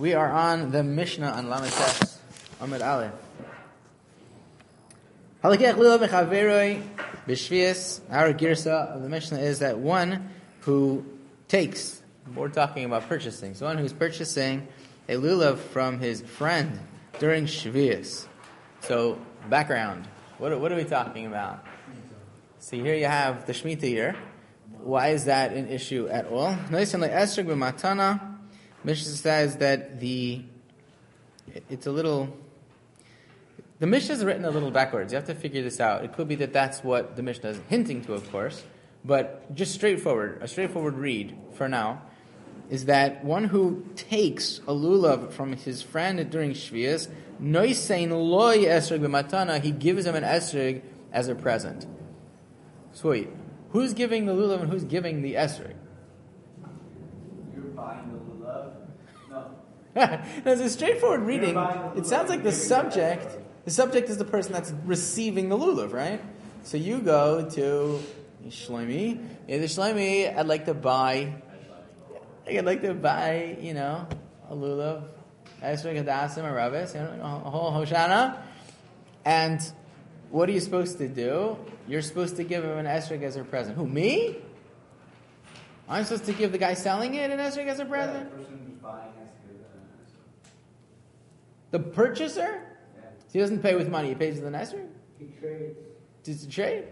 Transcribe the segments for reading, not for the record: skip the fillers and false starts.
We are on the Mishnah on Lamed Tes Amud Aleph. Halakech lulav mechaveroi b'shvius. Our girsa of the Mishnah is that one who takes. We're talking about purchasing. So one who's purchasing a lulav from his friend during shvius. So background. What are we talking about? See, here you have the Shemitah year. Why is that an issue at all? Mishnah says that it's a little. The Mishnah is written a little backwards. You have to figure this out. It could be that that's what the Mishnah is hinting to, of course, but just a straightforward read for now, is that one who takes a lulav from his friend during Shvius, noisein loy esrog b'matana, he gives him an esrog as a present. Sweet. Who's giving the lulav and who's giving the esrog? You're buying the lulav? No. As a straightforward reading, it sounds like the subject is the person that's receiving the lulav, right? So you go to Shlomi. Hey, the Shlomi, I'd like to buy, a lulav, esrog hadasim or rabbis, a whole Hoshana. And what are you supposed to do? You're supposed to give him an esrog as a present. Who, me? I'm supposed to give the guy selling it an esrog as a present? The person who's buying has to give them an esrog. The purchaser? Yeah. So he doesn't pay with money, he pays with an esrog? He trades. Does he trade?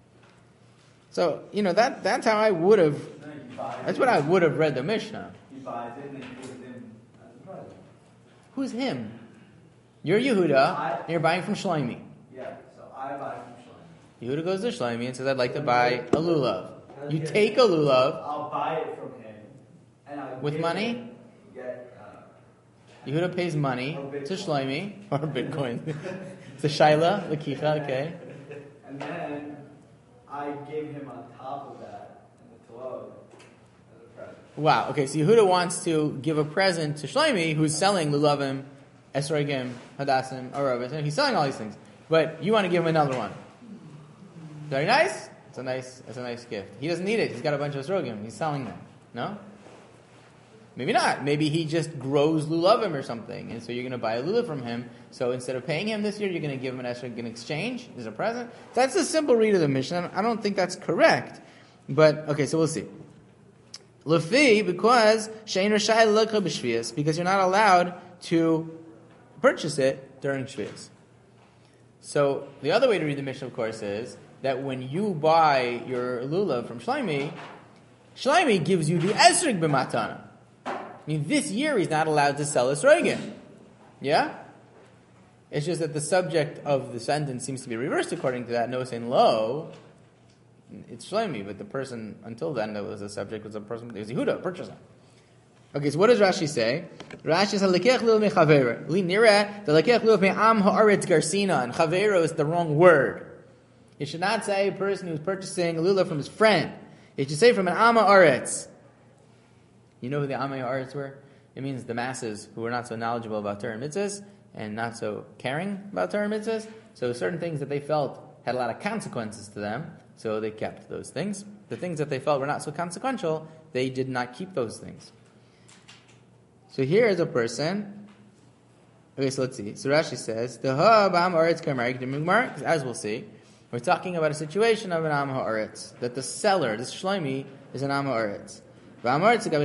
So, that's how I would have, that's what I would have read the Mishnah. He buys it and then gives him as a present. Who's him? You're Yehuda, and you're buying from Shlomi. Yeah, so I buy from Shlomi. Yehuda goes to Shlomi and says, I'd like to buy a lulav. You take a lulav. I'll buy it from him. And I'll With give money? him, Yehuda pays money to Shlomi, or Bitcoin. It's a Shaila, Lakicha, okay. And then I give him on top of that the Talod as a present. Wow, okay, so Yehuda wants to give a present to Shlomi, who's selling lulavim, esrogim, hadassim, or rabbis, and he's selling all these things. But you want to give him another one. Very nice. It's a nice gift. He doesn't need it. He's got a bunch of esrogim. He's selling them. No? Maybe not. Maybe he just grows lulavim or something, and so you're going to buy a lulav from him. So instead of paying him this year, you're going to give him an esrog in exchange as a present. That's a simple read of the Mishnah. I don't think that's correct. But, okay, so we'll see. Lefi, because shein rashai l'lokha b'shvius, because you're not allowed to purchase it during shvius. So the other way to read the Mishnah, of course, is that when you buy your lulav from Shlomi gives you the esrog b'matana. I mean, this year he's not allowed to sell esrogim. Yeah? It's just that the subject of the sentence seems to be reversed according to that. No saying lo, it's Shlomi, but the person until then that was the subject was a person. It was Yehuda, a purchaser. Okay, so what does Rashi say? Rashi says halakech lulav mechaver. Li nira the halakech lulav me'am haaretz garsina, and chavero is the wrong word. You should not say a person who's purchasing a lulav from his friend. You should say from an Amma Aretz. You know who the Amma Aretz were? It means the masses who were not so knowledgeable about Torah and mitzvahs and not so caring about Torah and mitzvahs. So certain things that they felt had a lot of consequences to them, so they kept those things. The things that they felt were not so consequential, they did not keep those things. So here is a person. Okay, so let's see. So Rashi says, the Amma Aretz Kamar, as we'll see, we're talking about a situation of an Am Ha'aretz, that the seller, this Shlomi, is an Am Ha'aretz. And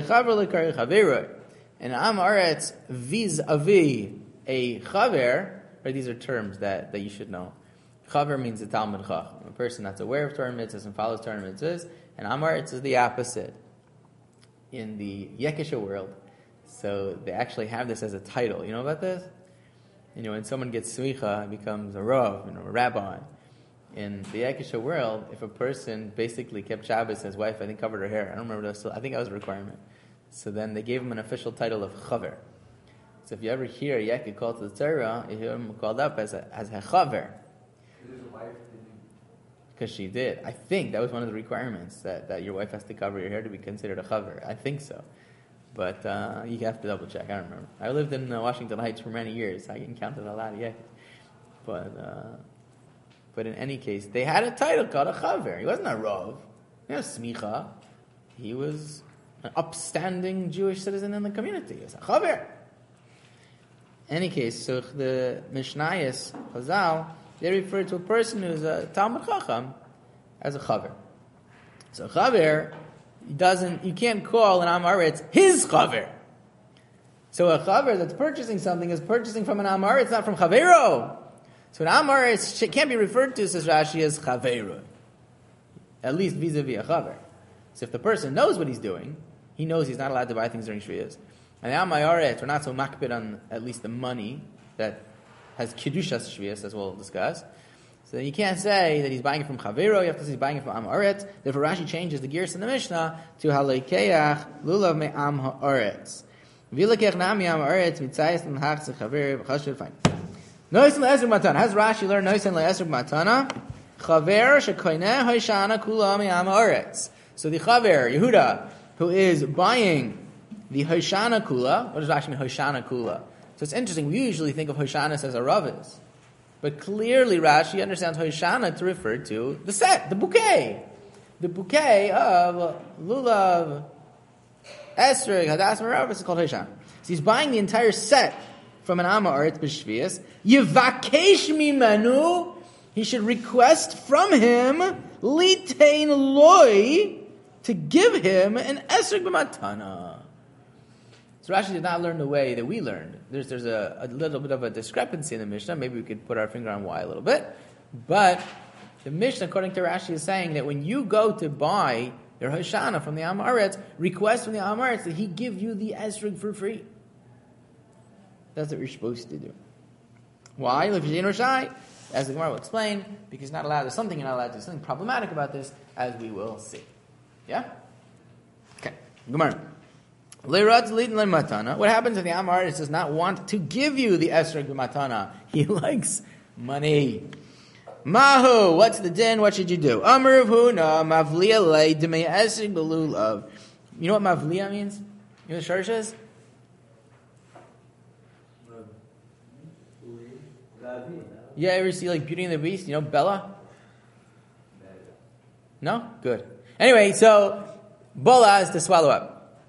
an Am Ha'aretz vis-a-vis a Chaver, right, these are terms that you should know. Chaver means a Talmud Chacham, a person that's aware of Torah mitzvahs and follows Torah mitzvahs, and Am Ha'aretz is the opposite. In the Yekisha world, so they actually have this as a title. You know about this? When someone gets smicha, it becomes a rav, a rabbi. In the Yekisha world, if a person basically kept Shabbos, his wife, I think, covered her hair. I don't remember, I think that was a requirement. So then they gave him an official title of Chaver. So if you ever hear a Yekid called to the Torah, you hear him called up as a Chaver. Because she did. I think that was one of the requirements, that your wife has to cover your hair to be considered a Chaver. I think so. But you have to double check. I don't remember. I lived in Washington Heights for many years. I encountered a lot of Yekids. But in any case, they had a title called a Chaver. He wasn't a Rav. He was Smicha. He was an upstanding Jewish citizen in the community. He was a Chaver. any case, so the Mishnayos, Chazal, they refer to a person who's a Talmud Chacham as a chaver. So chaver you can't call an Amaretz his chaver. So a chaver that's purchasing something is purchasing from an Amaretz, not from chavero. So an Amaretz can't be referred to, says Rashi, as chavero, at least vis-a-vis a chaver. So if the person knows what he's doing, he knows he's not allowed to buy things during Shviyas. And the Amaretz, we're not so makpid on at least the money that has Kedushas Shviyas, as we'll discuss. So you can't say that he's buying it from Chavero, you have to say he's buying it from Am Haaretz. Therefore Rashi changes the gears in the Mishnah to Halekeach Lulav Me Am Haaretz. Vilekech Nami Am Haaretz Mitzayis L'Hach Zechaver V'chashiv. Fine. Noisen Le'esrog Matana. Has Rashi learned Noisen Le'esrog Matana? Chaver Shekoineh Hoshana Kula Me Am Haaretz. So the Chaver, Yehuda, who is buying the Hoshana Kula, what does Rashi mean Hoshana Kula? So it's interesting, we usually think of Hoshanas as a Ravis. But clearly Rashi understands Hoshana to refer to the set, the bouquet. The bouquet of Lulav, Esrog, Hadassah, Ravis is called Hoshana. So he's buying the entire set from an Am Haaretz B'Shvias. Yivakesh mimenu, he should request from him, Litein Loi, to give him an Esrog B'Matana. So Rashi did not learn the way that we learned. There's a little bit of a discrepancy in the Mishnah. Maybe we could put our finger on why a little bit. But the Mishnah, according to Rashi, is saying that when you go to buy your Hoshana from the Am Haaretz, request from the Am Haaretz that he give you the esrog for free. That's what you're supposed to do. Why? As the Gemara will explain, because you're not allowed to do something, you're not allowed to do something problematic about this, as we will see. Yeah? Okay. Gemara. What happens if the Am Haaretz does not want to give you the esrog b'matana? He likes money. Mahu, what's the din? What should you do? Amar Huna mavliya le demei esrog b'lulav. You know what mavliya means? You know what shorish is? You ever see like Beauty and the Beast? You know Bella? No? Good. Anyway, so bola is to swallow up.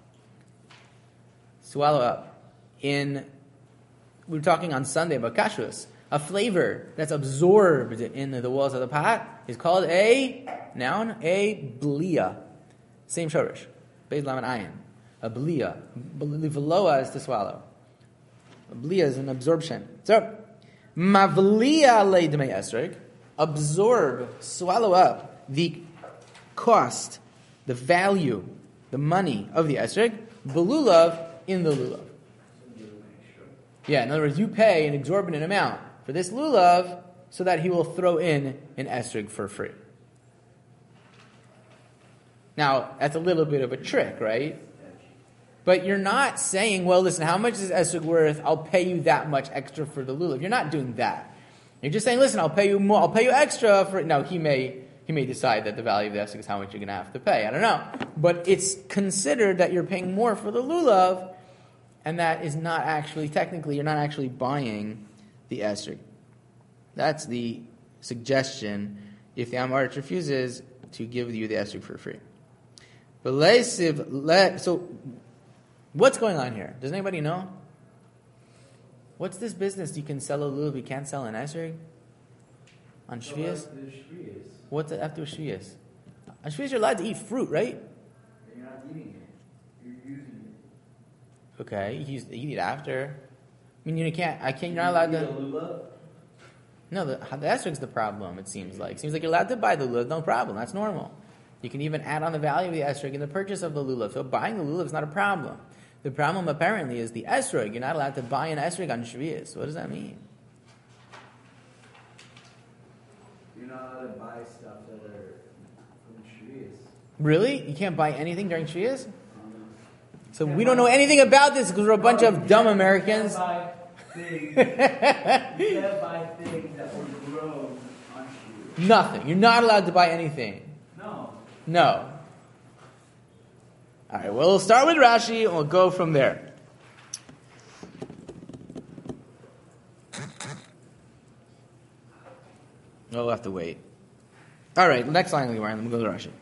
Swallow up. We were talking on Sunday about kashrus. A flavor that's absorbed in the walls of the pot is called a noun, a blia. Same shorish. Beis lamed ayin. A blia. Liveloa is to swallow. A blia is an absorption. So, mavlia leidmei esrog. Absorb, swallow up the cost, the value, the money of the esrog. Belulav, in the lulav. Yeah, in other words, you pay an exorbitant amount for this lulav so that he will throw in an esrog for free. Now, that's a little bit of a trick, right? But you're not saying, well, listen, how much is esrog worth? I'll pay you that much extra for the lulav. You're not doing that. You're just saying, listen, I'll pay you more. I'll pay you extra for it. Now, he may decide that the value of the esrog is how much you're going to have to pay. I don't know. But it's considered that you're paying more for the lulav, and that is not actually, technically, you're not actually buying the esrog. That's the suggestion if the Am Haaretz refuses to give you the esrog for free. So, what's going on here? Does anybody know? What's this business? You can sell a lulav, you can't sell an esrog? On Shviyas? What's after Shviyas? On Shviyas you're allowed to eat fruit, right? You're not eating it. You're using it. Okay, you eat it after. I mean, you're not allowed to. No, the esrog's the problem, it seems like. It seems like you're allowed to buy the lulav, no problem, that's normal. You can even add on the value of the esrog in the purchase of the lulav. So buying the lulav is not a problem. The problem apparently is the esrog. You're not allowed to buy an esrog on Shviyas. What does that mean? You're not allowed to buy stuff that are from Shviyas. Really? You can't buy anything during Shviyas? So we don't know anything about this because we're a bunch of dumb Americans. You can't buy things that were grown on Shviyas. Nothing. You're not allowed to buy anything. No. All right, well, we'll start with Rashi and we'll go from there. We'll have to wait. All right, next line, let me go to Rashi.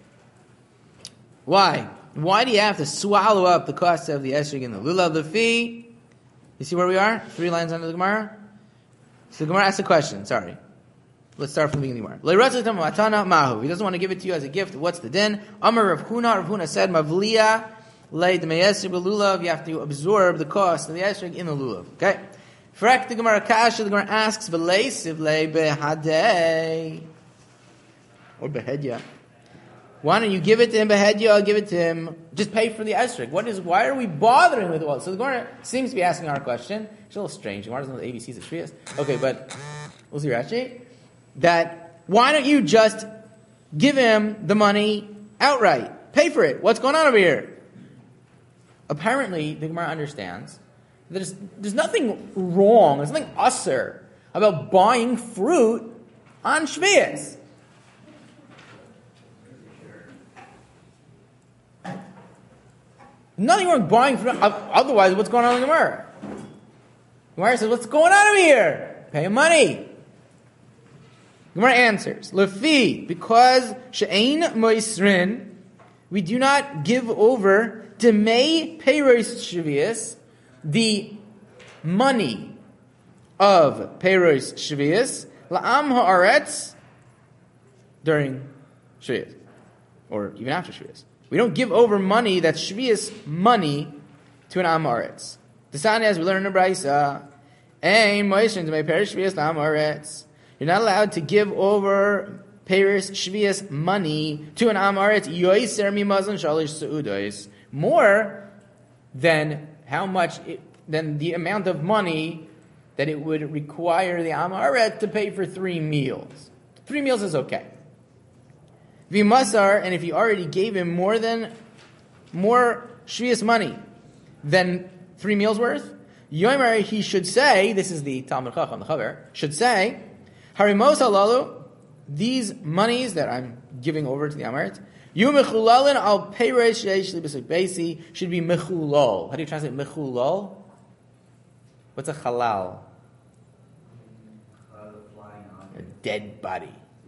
Why? Why do you have to swallow up the cost of the esrog and the lulav? The fee You see where we are? 3 lines under the Gemara. So the Gemara asks a question. Sorry. Let's start from the beginning of the Gemara. He doesn't want to give it to you as a gift. What's the din? Amar Rav Huna. Rav Huna said, Mavliya lei d'meyesrig b'lulav. You have to absorb the cost of the esrig in the lulav. Okay? Frek the Gemara kasha. The Gemara asks, V'leisiv lei behadei. Or behedya. Why don't you give it to him, behedya, I'll give it to him, just pay for the esrig. Why are we bothering with all? So the Gemara seems to be asking our question. It's a little strange. The Gemara doesn't know the ABCs of Shvius. Okay, but we'll see Rashi. That, why don't you just give him the money outright? Pay for it. What's going on over here? Apparently, the Gemara understands that there's nothing wrong, there's nothing usser about buying fruit on Shvius. Nothing wrong buying fruit. Otherwise, what's going on in the Gemara? Gemara says, what's going on over here? Pay him money. Gemara answers, Lefi, because she'ein moisrin, we do not give over demei peiros shvius, the money of peiros shvius, la'am ha'aretz, during shvius, or even after shvius. We don't give over money that's shvius money to an am ha'aretz. The Sani, as we learn in the Brisa, ein moisrin demei peiros shvius la'am ha'aretz. You're not allowed to give over Peiros Shvius money to an Amaret Yoiser Mimazon Shalish Seudos, more than than the amount of money that it would require the Amaret to pay for 3 meals. 3 meals is okay. Vimasar, and if you already gave him more Shvius money than 3 meals worth, Yomer, he should say, this is the Talmud Chacham, the Chaver, should say, Harimos halalu, these monies that I'm giving over to the Amaret, yu mechulalin al peiros sheish li b'suk beisi, should be mechulal. How do you translate mechulal? What's a halal? A dead body.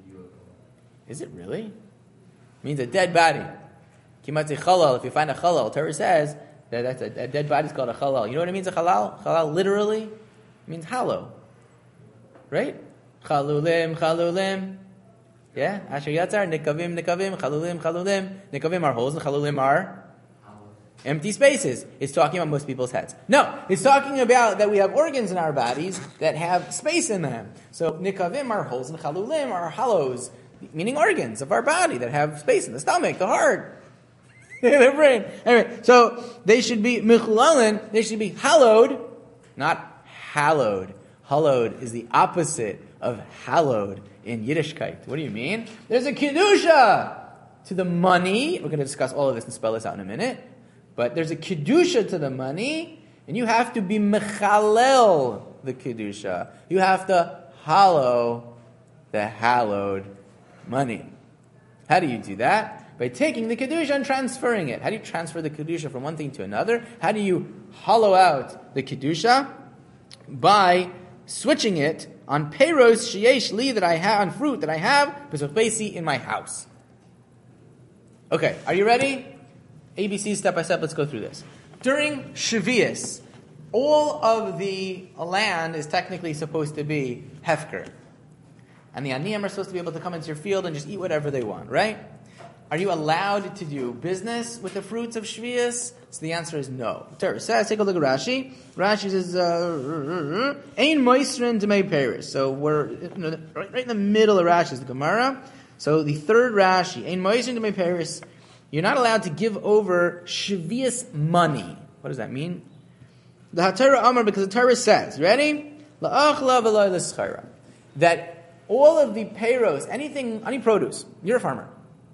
Is it really? It means a dead body. Kimatzi chalal. If you find a chalal, Torah says that that's a dead body is called a chalal. You know what it means, a chalal? Chalal literally means hollow. Right? Chalulim. Yeah? Asher yatzar, nikavim, chalulim. Nikavim are holes and chalulim are empty spaces. It's talking about most people's heads. No, it's talking about that we have organs in our bodies that have space in them. So nikavim are holes and chalulim are hollows, meaning organs of our body that have space in the stomach, the heart, the brain. Anyway, so they should be mechulalin, they should be hallowed, not hallowed. Hallowed is the opposite of hallowed in Yiddishkeit. What do you mean? There's a kedusha to the money. We're going to discuss all of this and spell this out in a minute. But there's a kedusha to the money, and you have to be mechalel the kedusha. You have to hallow the hallowed money. How do you do that? By taking the kedusha and transferring it. How do you transfer the kedusha from one thing to another? How do you hollow out the kedusha? By switching it on peiros sheyesh li that I have, on fruit that I have, b'sofbesi in my house. Okay, are you ready? ABC step by step, let's go through this. During Shavuos, all of the land is technically supposed to be hefker. And the aniyim are supposed to be able to come into your field and just eat whatever they want, right? Are you allowed to do business with the fruits of Shavuos? So the answer is no. Torah says, take a look at Rashi. Rashi says, Ein moisrin demei peiros. So we're right in the middle of Rashi is the Gemara. So the third Rashi, Ein moisrin demei peiros. You're not allowed to give over Shavuos money. What does that mean? The HaTorah Amar, because the Torah says, ready? La'achla v'lo l'schara. That all of the peiros, any produce, you're a farmer.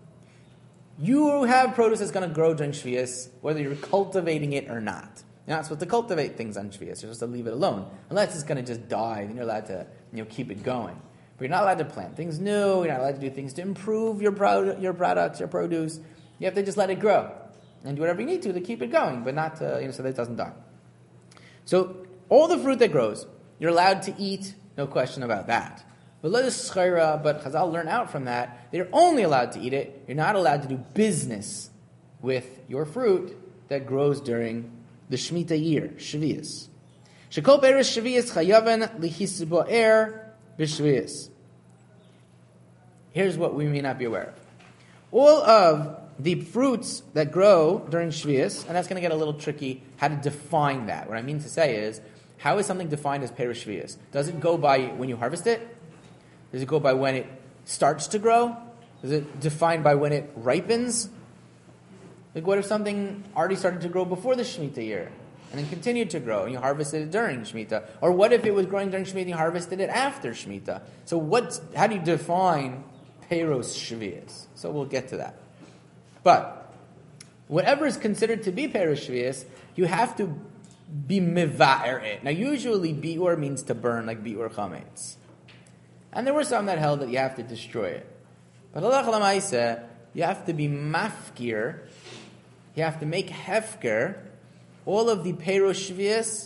You have produce that's going to grow during Shvius, whether you're cultivating it or not. You're not supposed to cultivate things on Shvius. You're supposed to leave it alone. Unless it's going to just die, then you're allowed to keep it going. But you're not allowed to plant things new. You're not allowed to do things to improve your products, your produce. You have to just let it grow. And do whatever you need to keep it going, but not so that it doesn't die. So all the fruit that grows, you're allowed to eat, no question about that. But Chazal learn out from that, they're only allowed to eat it. You're not allowed to do business with your fruit that grows during the Shemitah year, Shavuos. Shekol Beres Shvius Chayaven Lihisboer B'Shvius. Here's what we may not be aware of. All of the fruits that grow during Shvius, and that's going to get a little tricky, how to define that. What I mean to say is, how is something defined as Perush Shvius? Does it go by when you harvest it? Does it go by when it starts to grow? Is it defined by when it ripens? Like what if something already started to grow before the Shemitah year and then continued to grow and you harvested it during Shemitah? Or what if it was growing during Shemitah and you harvested it after Shemitah? So how do you define Peros Shvius? So we'll get to that. But whatever is considered to be Peros Shvius, you have to be miva'er it. Now usually bi'ur means to burn, like bi'ur chametz. And there were some that held that you have to destroy it. But halacha l'maaseh, you have to be mafkir, you have to make hefker, all of the Peros Shvius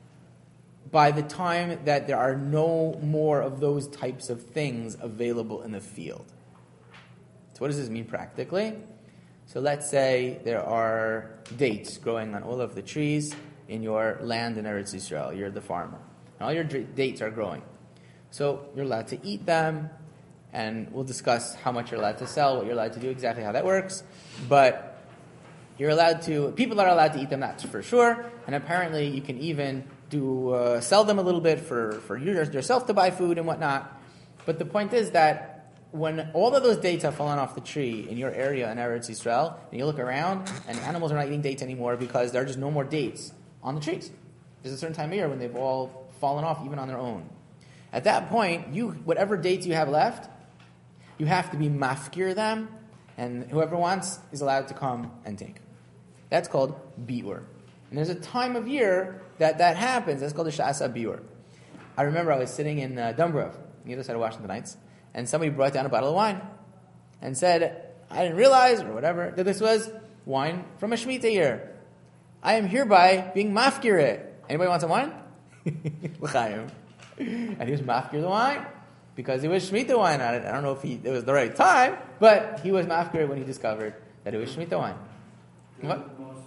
by the time that there are no more of those types of things available in the field. So what does this mean practically? So let's say there are dates growing on all of the trees in your land in Eretz Yisrael. You're the farmer. And all your dates are growing. So you're allowed to eat them, and we'll discuss how much you're allowed to sell, what you're allowed to do, exactly how that works. But people are allowed to eat them, that's for sure. And apparently you can even sell them a little bit for yourself to buy food and whatnot. But the point is that when all of those dates have fallen off the tree in your area in Eretz Yisrael, and you look around, and animals are not eating dates anymore because there are just no more dates on the trees. There's a certain time of year when they've all fallen off even on their own. At that point, whatever dates you have left, you have to be mafkir them, and whoever wants is allowed to come and take. That's called bi'ur. And there's a time of year that happens. That's called the Sha'asa bi'ur. I remember I was sitting in Dungrove, on the other side of Washington Heights, and somebody brought down a bottle of wine and said, I didn't realize, or whatever, that this was wine from a Shemitah year. I am hereby being mafkir it. Anybody want some wine? L'chaim. And he was mafkir the wine because it was Shemitah wine. I don't know if it was the right time, but he was mafkir when he discovered that it was Shemitah wine. What?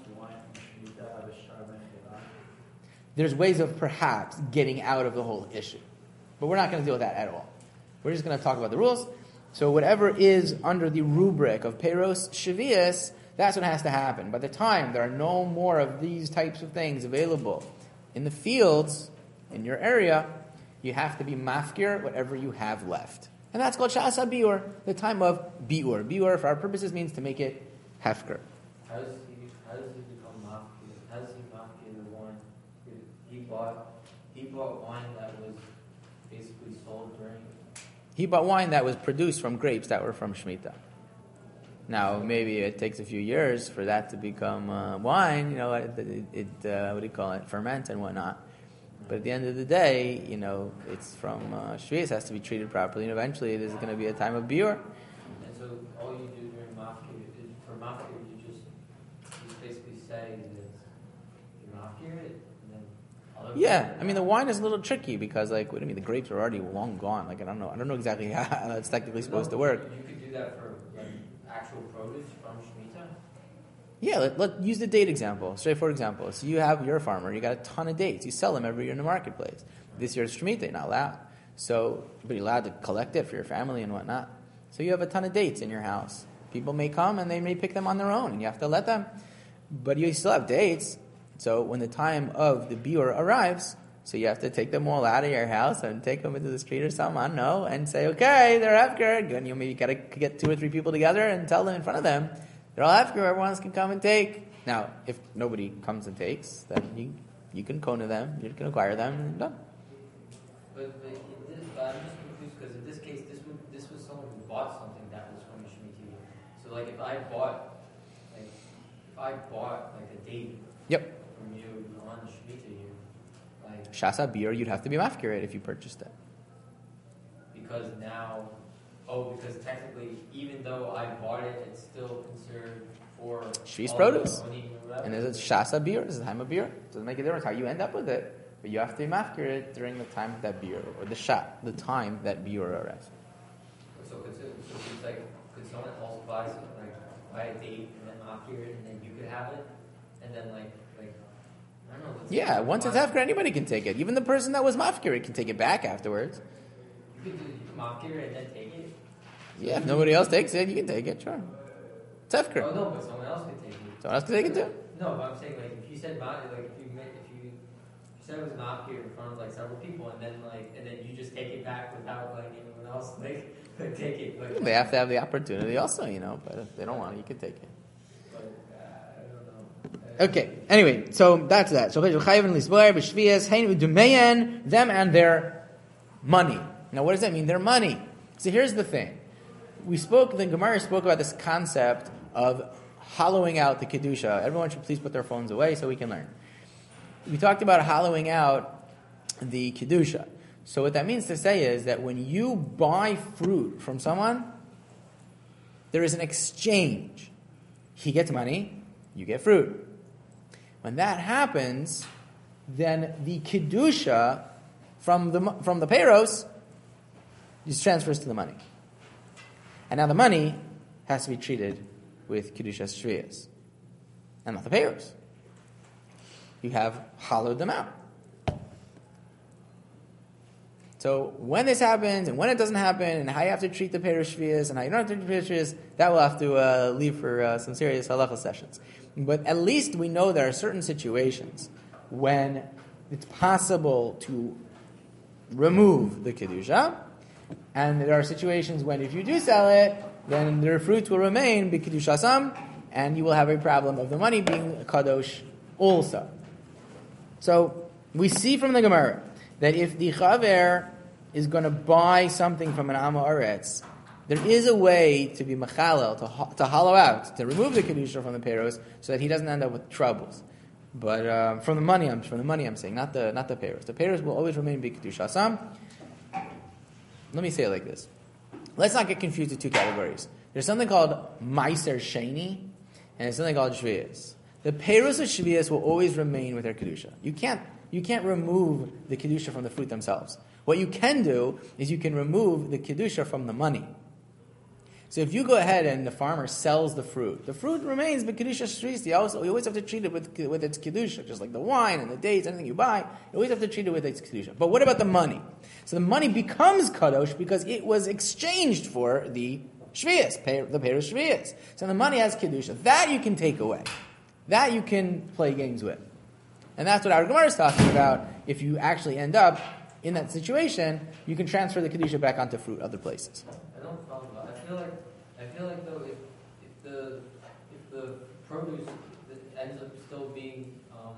There's ways of perhaps getting out of the whole issue. But we're not going to deal with that at all. We're just going to talk about the rules. So whatever is under the rubric of Peros Shvius, that's what has to happen. By the time there are no more of these types of things available in the fields, in your area, you have to be mafkir whatever you have left. And that's called Sha'asa bi'ur, the time of bi'ur. Bi'ur, for our purposes, means to make it hefker. How does he become mafkir? How does he mafkir the wine? He bought wine that was basically sold during... He bought wine that was produced from grapes that were from Shemitah. Now, maybe it takes a few years for that to become wine, what do you call it, ferment and whatnot. But at the end of the day, it's from Shvius, has to be treated properly, and eventually it is going to be a time of biur. And so all you do during mafkir, for mafkir, you just basically say that you mafkir it, and then yeah, I mean the wine is a little tricky because what do you mean the grapes are already long gone? I don't know exactly how that's technically supposed to work. You could do that for actual produce from Shemitah? Yeah, let's use the date example, straightforward example. So you're a farmer, you got a ton of dates, you sell them every year in the marketplace. This year's Shemitah, you're not allowed. But you're allowed to collect it for your family and whatnot. So you have a ton of dates in your house. People may come and they may pick them on their own, and you have to let them. But you still have dates. So when the time of the biur arrives, so you have to take them all out of your house and take them into the street or something, I don't know, and say, okay, they're hefker. And you maybe got to get 2 or 3 people together and tell them in front of them, they're all hefker, everyone else can come and take. Now, if nobody comes and takes, then you can kona them, you can acquire them, and done. But I'm just confused because in this case, this was someone who bought something that was from a Shemitah year. So if I bought a date from you on the Shemitah year, Sha'asa bi'ur, you'd have to be mafkir it if you purchased it. Because technically, even though I bought it, it's still considered for Shvius produce. And it's Sha'asa bi'ur, it's the time of bi'ur. It doesn't make a difference how you end up with it. But you have to mafkir it during the time of that bi'ur, or the time that bi'ur arrives. So could someone else buy a date and then mafkir it, and then you could have it, and then I don't know. Yeah, once it's Hefker, anybody can take it. Even the person that was Mafkir can take it back afterwards. You can Mafkir and then take it? Yeah, if nobody else takes it, you can take it, sure. It's Hefker. Oh, no, but someone else could take it. Someone else can take it too? No, but I'm saying, like, if you said, if you said it was Mafkir in front of, like, several people, and then you just take it back without, like, anyone else, like take it. Like, They have to have the opportunity also, but if they don't want it, you can take it. Okay, anyway, so that's that. So them and their money. Now what does that mean? Their money. So here's the thing. The Gemara spoke about this concept of hollowing out the Kedusha. Everyone should please put their phones away so we can learn. We talked about hollowing out the Kedusha. So what that means to say is that when you buy fruit from someone, there is an exchange. He gets money, you get fruit. When that happens, then the Kedusha from the Peiros just transfers to the money. And now the money has to be treated with Kedushas Shviyas, and not the Peiros. You have hollowed them out. So when this happens, and when it doesn't happen, and how you have to treat the Peiros Shviyas, and how you don't have to treat the Peiros Shviyas, that we'll have to leave for some serious halacha sessions. But at least we know there are certain situations when it's possible to remove the Kedusha, and there are situations when if you do sell it, then their fruit will remain b'Kedushasam, and you will have a problem of the money being kadosh also. So we see from the Gemara that if the chaver is going to buy something from an Am Haaretz, there is a way to be machalel, to hollow out, to remove the kedusha from the peiros, so that he doesn't end up with troubles. But from the money I'm saying, not the peiros. The peiros will always remain b'kedusha sam. Let me say it like this. Let's not get confused with two categories. There's something called meiser sheni, and there's something called shviyas. The peiros of shviyas will always remain with their kedusha. You can't remove the kedusha from the fruit themselves. What you can do is you can remove the kedusha from the money. So if you go ahead and the farmer sells the fruit remains b'kedusha shviyas. You always have to treat it with its kedusha, just like the wine and the dates, anything you buy. You always have to treat it with its kedusha. But what about the money? So the money becomes kadosh because it was exchanged for the shviyas, the peiros shviyas. So the money has kedusha. That you can take away. That you can play games with. And that's what our Gemara is talking about. If you actually end up in that situation, you can transfer the kedusha back onto fruit other places. I don't follow that. I feel like though if the produce that ends up still being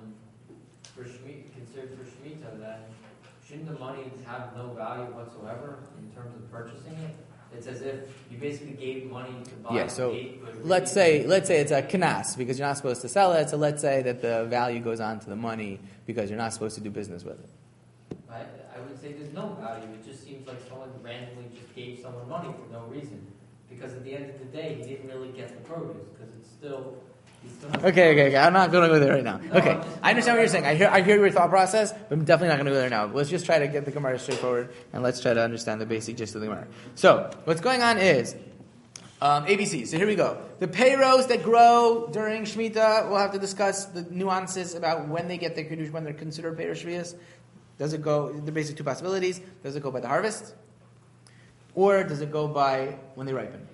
considered for shemitah, then shouldn't the money have no value whatsoever in terms of purchasing it? It's as if you basically gave money to buy. Yeah, so let's say it's a knas because you're not supposed to sell it. So let's say that the value goes on to the money because you're not supposed to do business with it. I would say there's no value. It just seems like someone randomly just gave someone money for no reason. Because at the end of the day, he didn't really get the produce because it's still. Okay. I'm not going to go there right now. Okay, I understand what you're saying. I hear your thought process, but I'm definitely not going to go there now. Let's just try to get the Gemara straightforward, and let's try to understand the basic gist of the Gemara. So, what's going on is ABC. So here we go. The peiros that grow during Shemitah, we'll have to discuss the nuances about when they get their kedusha, when they're considered peiros shviyas. Does it go? The basic two possibilities. Does it go by the harvest, or does it go by when they ripen?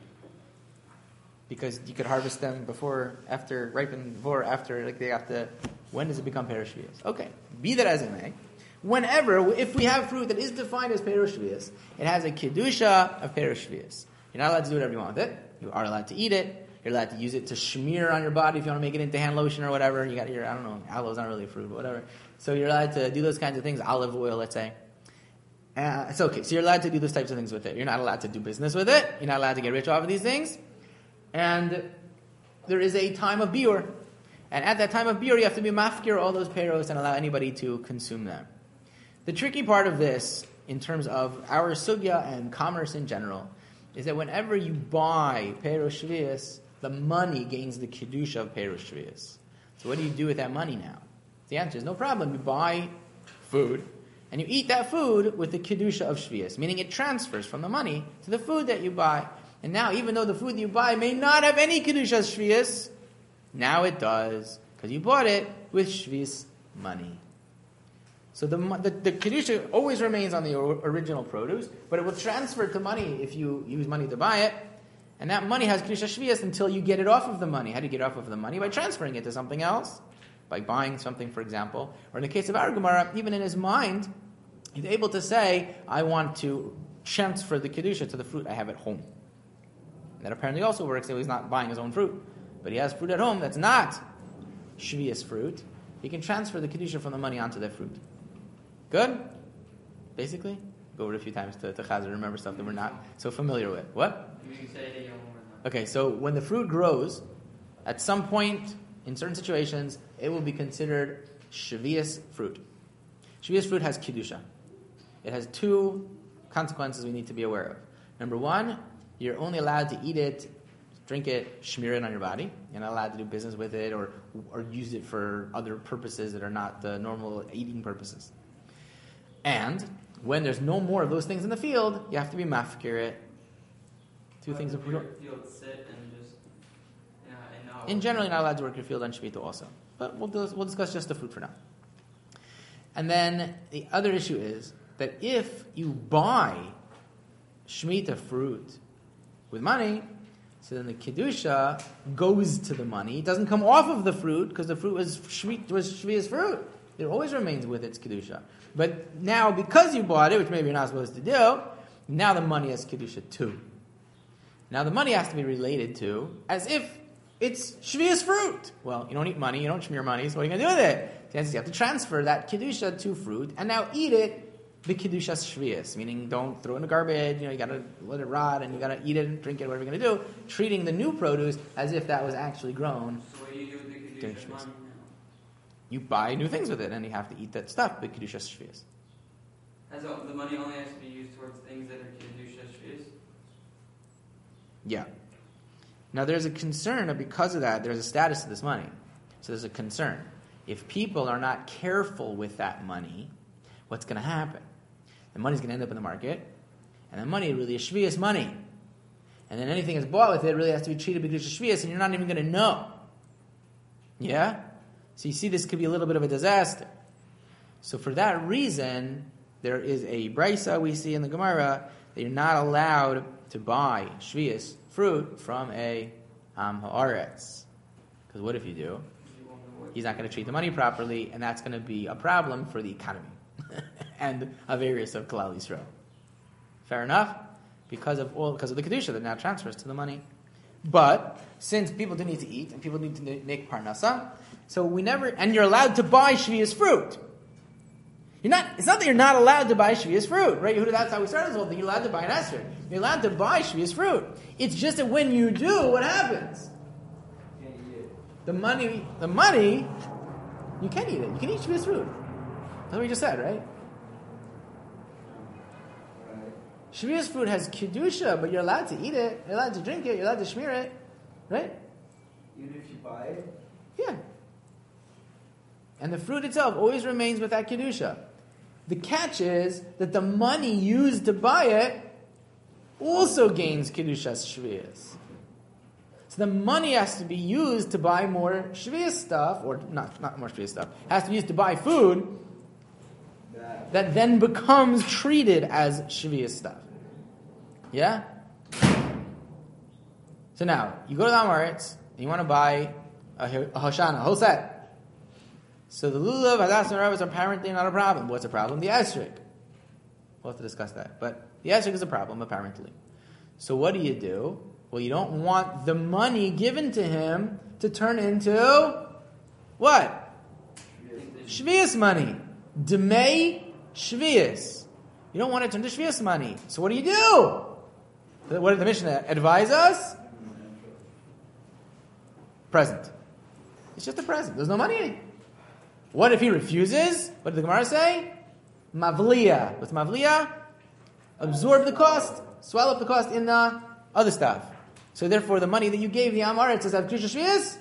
Because you could harvest them before, after, ripen before, after, like they have to. When does it become peiros shviyas? Okay, be that as it may. Whenever, if we have fruit that is defined as peiros shviyas, it has a kedusha of peiros shviyas. You're not allowed to do whatever you want with it. You are allowed to eat it. You're allowed to use it to smear on your body if you want to make it into hand lotion or whatever. You got your, I don't know, aloe is not really a fruit, but whatever. So you're allowed to do those kinds of things, olive oil, let's say. It's okay. So you're allowed to do those types of things with it. You're not allowed to do business with it. You're not allowed to get rich off of these things. And there is a time of biur. And at that time of biur, you have to be mafkir all those peiros and allow anybody to consume them. The tricky part of this, in terms of our sugya and commerce in general, is that whenever you buy peiros shviyas, the money gains the kedusha of peiros shviyas. So what do you do with that money now? The answer is no problem. You buy food, and you eat that food with the kedusha of shviyas, meaning it transfers from the money to the food that you buy. And now, even though the food that you buy may not have any kedusha of shviyas, now it does, because you bought it with shviyas money. So the kedusha always remains on the original produce, but it will transfer to money if you use money to buy it, and that money has kedusha shvius until you get it off of the money. How do you get off of the money? By transferring it to something else, by buying something, for example. Or in the case of our Gemara, even in his mind, he's able to say, I want to transfer the kedusha to the fruit I have at home. And that apparently also works, so he's not buying his own fruit. But he has fruit at home that's not shvius fruit. He can transfer the kedusha from the money onto that fruit. Good? Basically? Go over it a few times to Chazar, remember stuff that we're not so familiar with. What? You can say it again one more time. Okay, so when the fruit grows, at some point, in certain situations, it will be considered shvius fruit. Shvius fruit has kedusha. It has two consequences we need to be aware of. Number one, you're only allowed to eat it, drink it, smear it on your body. You're not allowed to do business with it or use it for other purposes that are not the normal eating purposes. And when there's no more of those things in the field, you have to be mafkir it. Two things that we don't. Field sit and just, In general, you're not allowed to work your field on Shemitah also. But we'll discuss just the fruit for now. And then the other issue is that if you buy Shemitah fruit with money, so then the kedusha goes to the money. It doesn't come off of the fruit because the fruit was shvius fruit. It always remains with its kedusha. But now, because you bought it, which maybe you're not supposed to do, now the money has kedusha too. Now the money has to be related to as if it's shvius fruit. Well, you don't eat money, you don't shmear money, so what are you going to do with it? The answer is you have to transfer that kedusha to fruit and now eat it the kedusha shvius, meaning don't throw it in the garbage. You got to let it rot and you got to eat it and drink it, whatever you're going to do. Treating the new produce as if that was actually grown. So what do you do with the kedusha money now? You buy new things with it, and you have to eat that stuff, the kedusha shvius. The money only has to be used towards things that are kedusha shvius? Yeah. Now there's a concern that because of that, there's a status to this money. So there's a concern. If people are not careful with that money, what's going to happen? The money's going to end up in the market, and the money really is shvius money. And then anything that's bought with it really has to be treated because of shvius, and you're not even going to know. Yeah? So you see, this could be a little bit of a disaster. So for that reason, there is a brisa we see in the Gemara that you're not allowed to buy shvius fruit from a haaretz. Because what if you do? He's not going to treat the money properly, and that's going to be a problem for the economy and of areas of Klal Yisrael. Fair enough? Because of the kedusha that now transfers to the money. But since people do need to eat and people need to make parnasa, so and you're allowed to buy shvius fruit. It's not that you're not allowed to buy shvius fruit, right? Yehuda, that's how we started this whole thing. You're allowed to buy an esrog. You're allowed to buy shvius fruit. It's just that when you do, what happens? Can't eat it. The money, you can eat it. You can eat shvius fruit. That's what we just said, right? Right. Shvius fruit has kedusha, but you're allowed to eat it. You're allowed to drink it. You're allowed to smear it, right? Even if you buy it? Yeah. And the fruit itself always remains with that kedusha. The catch is that the money used to buy it also gains kedushas shvius. So the money has to be used to buy more shvius stuff, or not more shvius stuff. It has to be used to buy food that then becomes treated as shvius stuff. Yeah? So now, you go to the Amaretz, and you want to buy a Hoshana, a whole set. So the lulav, hadas, and rav is apparently not a problem. What's the problem? The esrog. We'll have to discuss that. But the esrog is a problem, apparently. So what do? Well, you don't want the money given to him to turn into what? Shvius money. Demei shvius. You don't want it to turn into shvius money. So what do? What did the Mishnah advise us? Present. It's just a present. There's no money in it. What if he refuses? What did the Gemara say? Mavliya. What's mavliya? Absorb the cost. Swallow up the cost in the other stuff. So therefore, the money that you gave the Amaretz does have kedusha shvius?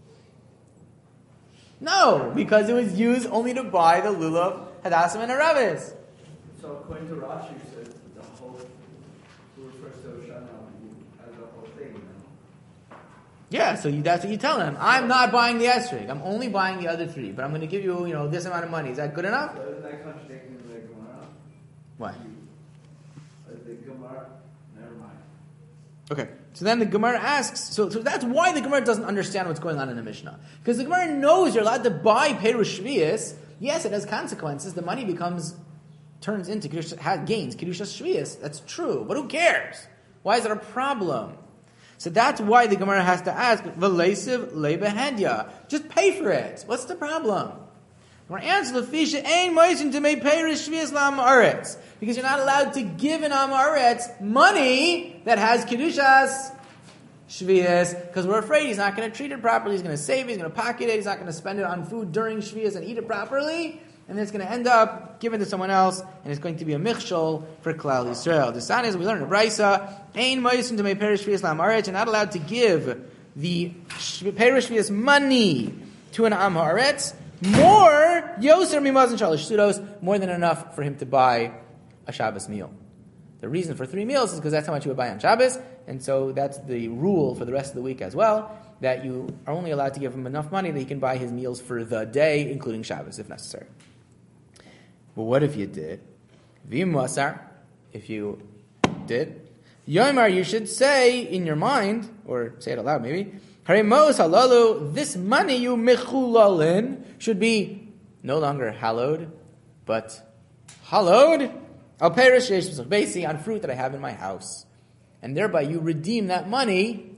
No, because it was used only to buy the lulav, hadassim, and aravis. So according to Rashi, you said the whole, who refers to Hoshana as the whole thing. Yeah, so that's what you tell him. I'm not buying the esrog. I'm only buying the other 3, but I'm going to give you, this amount of money. Is that good enough? So isn't that contradicting the Gemara? What? The Gemara? Never mind. Okay, so then the Gemara asks, so that's why the Gemara doesn't understand what's going on in the Mishnah. Because the Gemara knows you're allowed to buy Perush Shvius. Yes, it has consequences. The money turns into gains, Kedushas Shvius. That's true, but who cares? Why is it a problem? So that's why the Gemara has to ask, V'leisiv lebehendya. Just pay for it. What's the problem? Our answer, Lefisha ain't moisin to make Perush Shvius la'amaretz. Because you're not allowed to give an amaretz money that has Kedushas Shvius, because we're afraid he's not going to treat it properly, he's going to save it, he's going to pocket it, he's not going to spend it on food during Shvius and eat it properly, and then it's going to end up given to someone else, and it's going to be a michshol for Klal Yisrael. The sign is, we learn in Brisa, Ein moisin to make Perush Shvius la'amaretz, you're not allowed to give the Perush Shvius money to an am haaretz, more yoser mimazon shalosh sudos, more than enough for him to buy a Shabbos meal. The reason for 3 meals is because that's how much you would buy on Shabbos, and so that's the rule for the rest of the week as well, that you are only allowed to give him enough money that he can buy his meals for the day, including Shabbos, if necessary. But what if you did? V'im wasar, if you did, Yomar, you should say in your mind, or say it aloud maybe, Haremos halalu, this money you mechulalin should be no longer hallowed, but hallowed I'll perish basically on fruit that I have in my house. And thereby you redeem that money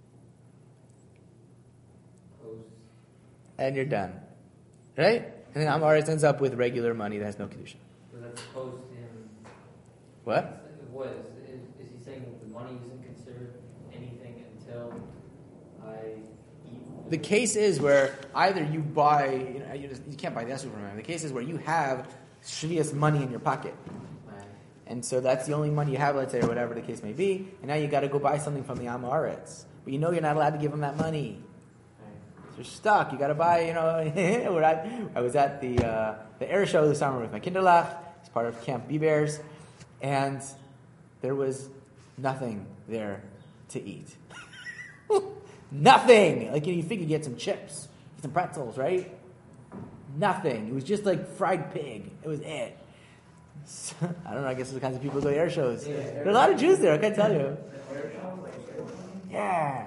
and you're done. Right? And then Amaretz ends up with regular money that has no Kedusha. So that's post him. What? What is he saying that the money isn't considered anything until I eat? The case is where either you buy, you can't buy the esrog from him. The case is where you have Shvius money in your pocket. And so that's the only money you have, let's say, or whatever the case may be. And now you got to go buy something from the Amaretz. But you're not allowed to give him that money. So you're stuck. You got to buy, I was at the air show this summer with my Kinderlach. It's part of Camp B-Bears. And there was nothing there to eat. Nothing! Like, you figure you get some chips, some pretzels, right? Nothing. It was just like fried pig. It was it. So, I don't know, I guess the kinds of people who go to air shows. There are a lot of Jews there, I can tell you. Yeah.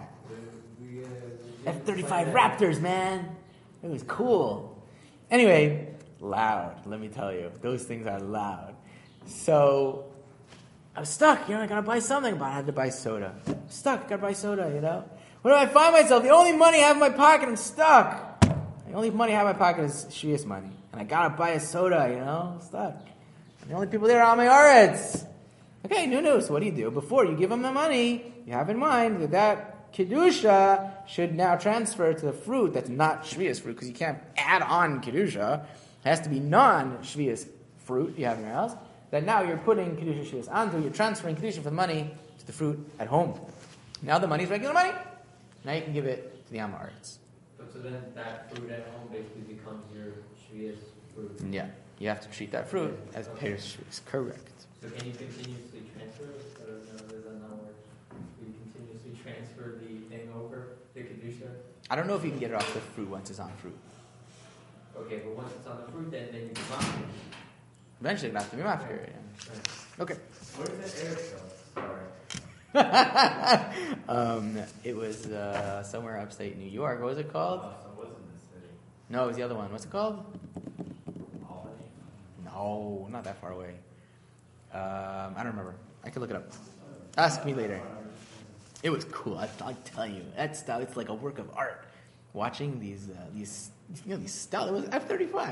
F-35 Raptors, man. It was cool. Anyway, loud, let me tell you. Those things are loud. So, I was stuck, I gotta buy something, but I had to buy soda. I'm stuck, I gotta buy soda, Where do I find myself? The only money I have in my pocket, I'm stuck. The only money I have in my pocket is Shvius money. And I gotta buy a soda, I'm stuck. The only people there are Amaretz. Okay, no. So what do? Before you give them the money, you have in mind that Kedusha should now transfer to the fruit that's not Shvius fruit, because you can't add on Kedusha. It has to be non-Shvius fruit you have in your house. That now you're putting Kedusha Shvius onto, you're transferring Kedusha from the money to the fruit at home. Now the money is regular money. Now you can give it to the Amaretz. So then that fruit at home basically becomes your Shvius fruit. Yeah. You have to treat that fruit as Perush Shvius. Correct. So can you continuously transfer it? Or no, does that not work? You continuously transfer the thing over, the Kedusha? I don't know if you can get it off the fruit once it's on fruit. Okay, but once it's on the fruit, then you can mafia it. Eventually it'll have to be mafia, yeah. Right. Okay. Where's the air show? Sorry. It was somewhere upstate New York. What was it called? So it wasn't in the city. No, it was the other one. What's it called? Albany? No, not that far away. I don't remember. I can look it up. Ask me later. It was cool. I'll tell you. That stuff, it's like a work of art. Watching these stuff. It was F-35, Flash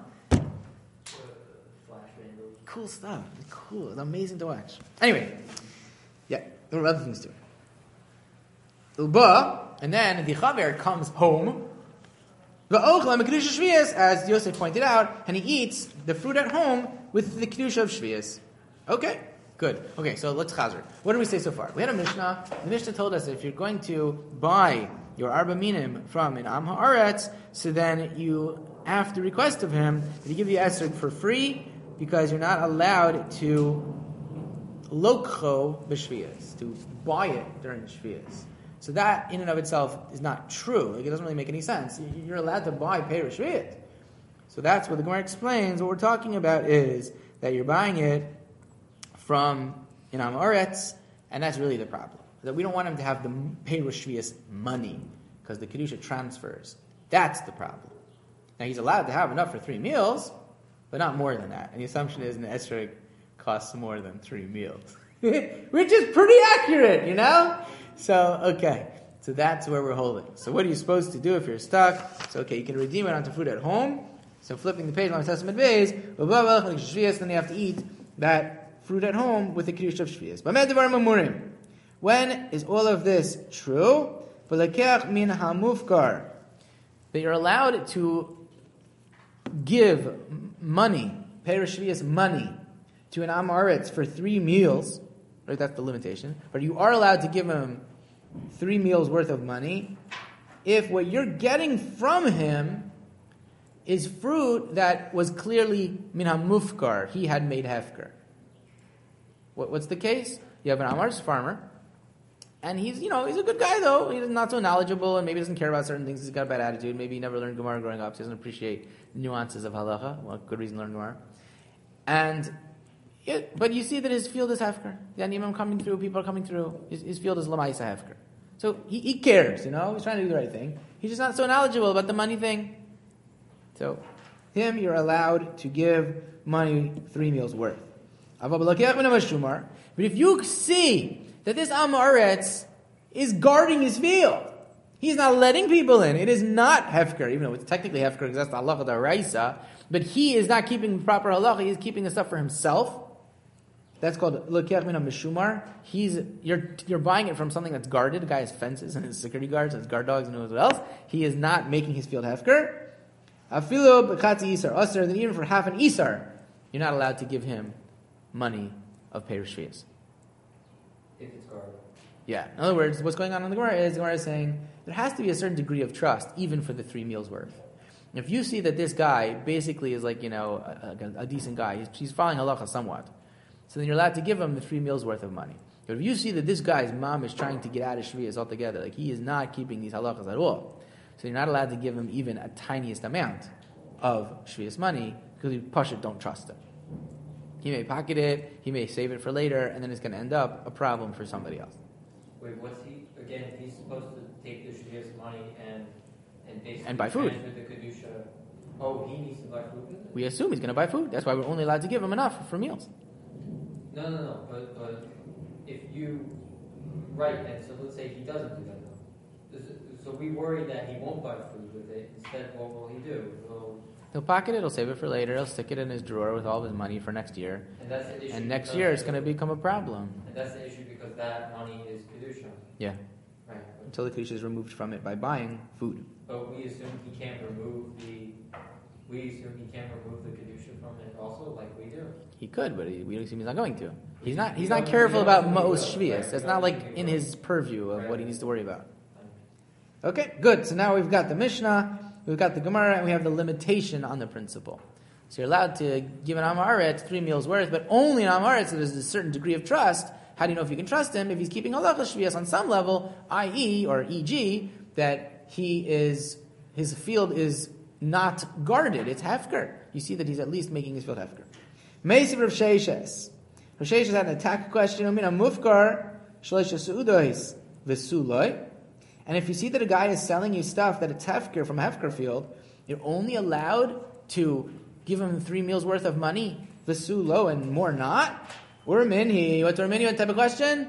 vandals. Cool stuff. Cool. It's amazing to watch. Anyway, yeah, there were other things too. Uba, and then the Chaver comes home. As Yosef pointed out, and he eats the fruit at home with the Kedusha of Shvius. Okay, good. Okay, so let's chazer. What did we say so far? We had a Mishnah. The Mishnah told us that if you're going to buy your Arba Minim from an Am Haaretz, so then you have to request of him that he give you esrog for free, because you're not allowed to lokcho b'shvius, to buy it during Shvius. So that in and of itself is not true. Like, it doesn't really make any sense. You're allowed to buy Perush Shviyas. So that's what the Gemara explains. What we're talking about is that you're buying it from an Amoretz, and that's really the problem. That we don't want him to have the Perush Shviyas money, because the Kedusha transfers. That's the problem. Now he's allowed to have enough for 3 meals, but not more than that. And the assumption is an esrog costs more than 3 meals. Which is pretty accurate, you know? So, okay. So that's where we're holding. So what are you supposed to do if you're stuck? So, okay, you can redeem it onto food at home. So flipping the page on Testament Bays, then you have to eat that fruit at home with the Kiddush of Shviyas. When is all of this true? That you're allowed to give money, Perush Shviyas money, to an Amoretz for 3 meals, right? That's the limitation. But you are allowed to give him 3 meals worth of money if what you're getting from him is fruit that was clearly min hamufkar. He had made hefker. What's the case? You have an Amoretz farmer, and he's a good guy though. He's not so knowledgeable, and maybe doesn't care about certain things. He's got a bad attitude. Maybe he never learned Gemara growing up, so he doesn't appreciate the nuances of halacha. Well, good reason to learn Gemara. But you see that his field is hefker. The animim coming through, people are coming through. His field is lamaisa hefker. So he cares, He's trying to do the right thing. He's just not so knowledgeable about the money thing. So him, you're allowed to give money 3 meals worth. But if you see that this Amoretz is guarding his field, he's not letting people in. It is not hefker, even though it's technically hefker because that's the halacha d'oraisa. But he is not keeping proper halacha. He is keeping the stuff for himself. That's called lokiach min mishumar. You're buying it from something that's guarded. The guy has fences and his security guards and his guard dogs and who knows what else. He is not making his field hefker. Afilu b'chatzi isar aser. Then even for half an isar, you're not allowed to give him money of Perush Shviyas. If it's guarded. Yeah. In other words, what's going on in the Gemara is saying there has to be a certain degree of trust, even for the 3 meals worth. If you see that this guy basically is like a decent guy, he's following halacha somewhat, so then you're allowed to give him the 3 meals worth of money. But if you see that this guy's mom is trying to get out of Shviyas altogether, like he is not keeping these halachas at all, so you're not allowed to give him even a tiniest amount of Shviyas money because you don't trust him. He may pocket it, he may save it for later, and then it's going to end up a problem for somebody else. Wait, what's he, again, if he's supposed to take the Shviyas money and basically buy food. Transfer the Kedusha, he needs to buy food with it? We assume he's going to buy food. That's why we're only allowed to give him enough for meals. No. But if you, right, and so let's say he doesn't do that though. So we worry that he won't buy food with it. Instead, what will he do? He'll pocket it, he'll save it for later, he'll stick it in his drawer with all of his money for next year. And that's the issue. And next year it's going to become a problem. And that's the issue because that money is Kedusha. Yeah. Right. Until the Kedusha is removed from it by buying food. But we assume he can't remove the Kedusha from it also, like we do. He could, but we assume he's not going to. He's not careful about Ma'os Shviyas. That's not like in his purview of what he needs to worry about. Okay, good. So now we've got the Mishnah, we've got the Gemara, and we have the limitation on the principle. So you're allowed to give an Amoretz 3 meals worth, but only an Amoretz that there's a certain degree of trust. How do you know if you can trust him? If he's keeping halacha shviyas on some level, i.e. or e.g., that his field is not guarded. It's hefker. You see that he's at least making his field hefker. Meisiv Rav Sheishes. Rav Sheishes had an attack question. Mufkar shleisha seudois v'suloi. And if you see that a guy is selling you stuff that it's hefker from a hefker field, you're only allowed to give him 3 meals worth of money, v'sulo, and more not. Urminhi. What's Urminhi? What type of question?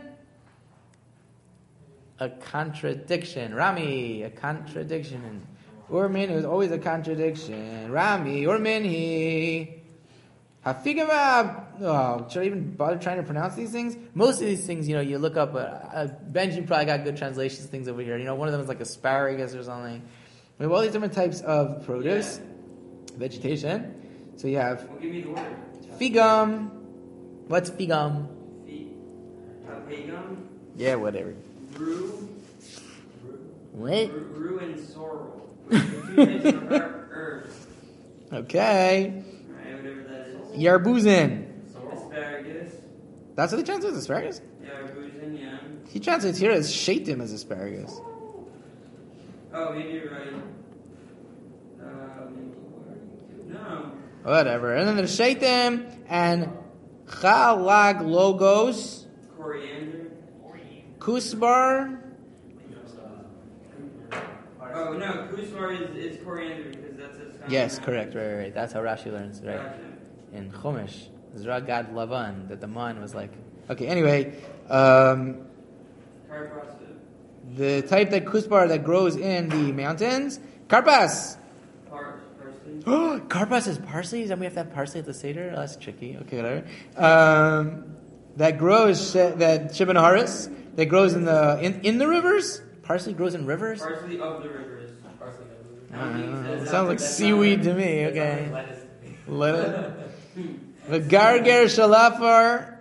A contradiction. Rami, a contradiction. Urminhi is always a contradiction. Rami, Urminhi. Hafigava. Should I even bother trying to pronounce these things? Most of these things, you look up. Benji probably got good translations things over here. One of them is like asparagus or something. We have all these different types of produce, vegetation. So you have Well, give me the word. figum. What's figum? Pagum. Yeah, whatever. Rue. What? Rue and sorrel. The 2 different herbs. Okay. Right, whatever that is. Yarbuzin. Asparagus. That's what they translate as asparagus? Yeah, arbuzin, yeah. He translates here as shaitim as asparagus. Oh, maybe you're right. No. Whatever. And then there's shaitim and chalag logos, Coriander. kusbar. Oh no, kusbar is coriander because that's a. Yes, correct. Right. That's how Rashi learns, right? Gotcha. In Chumash, Zra Gad Lavan, that the man was like. Okay. Anyway, Carpasta. the type that kusbar that grows in the mountains, karpas. Parsley. Karpas is parsley? Is that we have to have parsley at the Seder? Oh, that's tricky. Okay, whatever. That grows, that Shibboleth Haris, that grows in the rivers? Parsley grows in rivers? Parsley of the rivers. It sounds like seaweed to me, okay. Lettuce. The Garger Shalafar.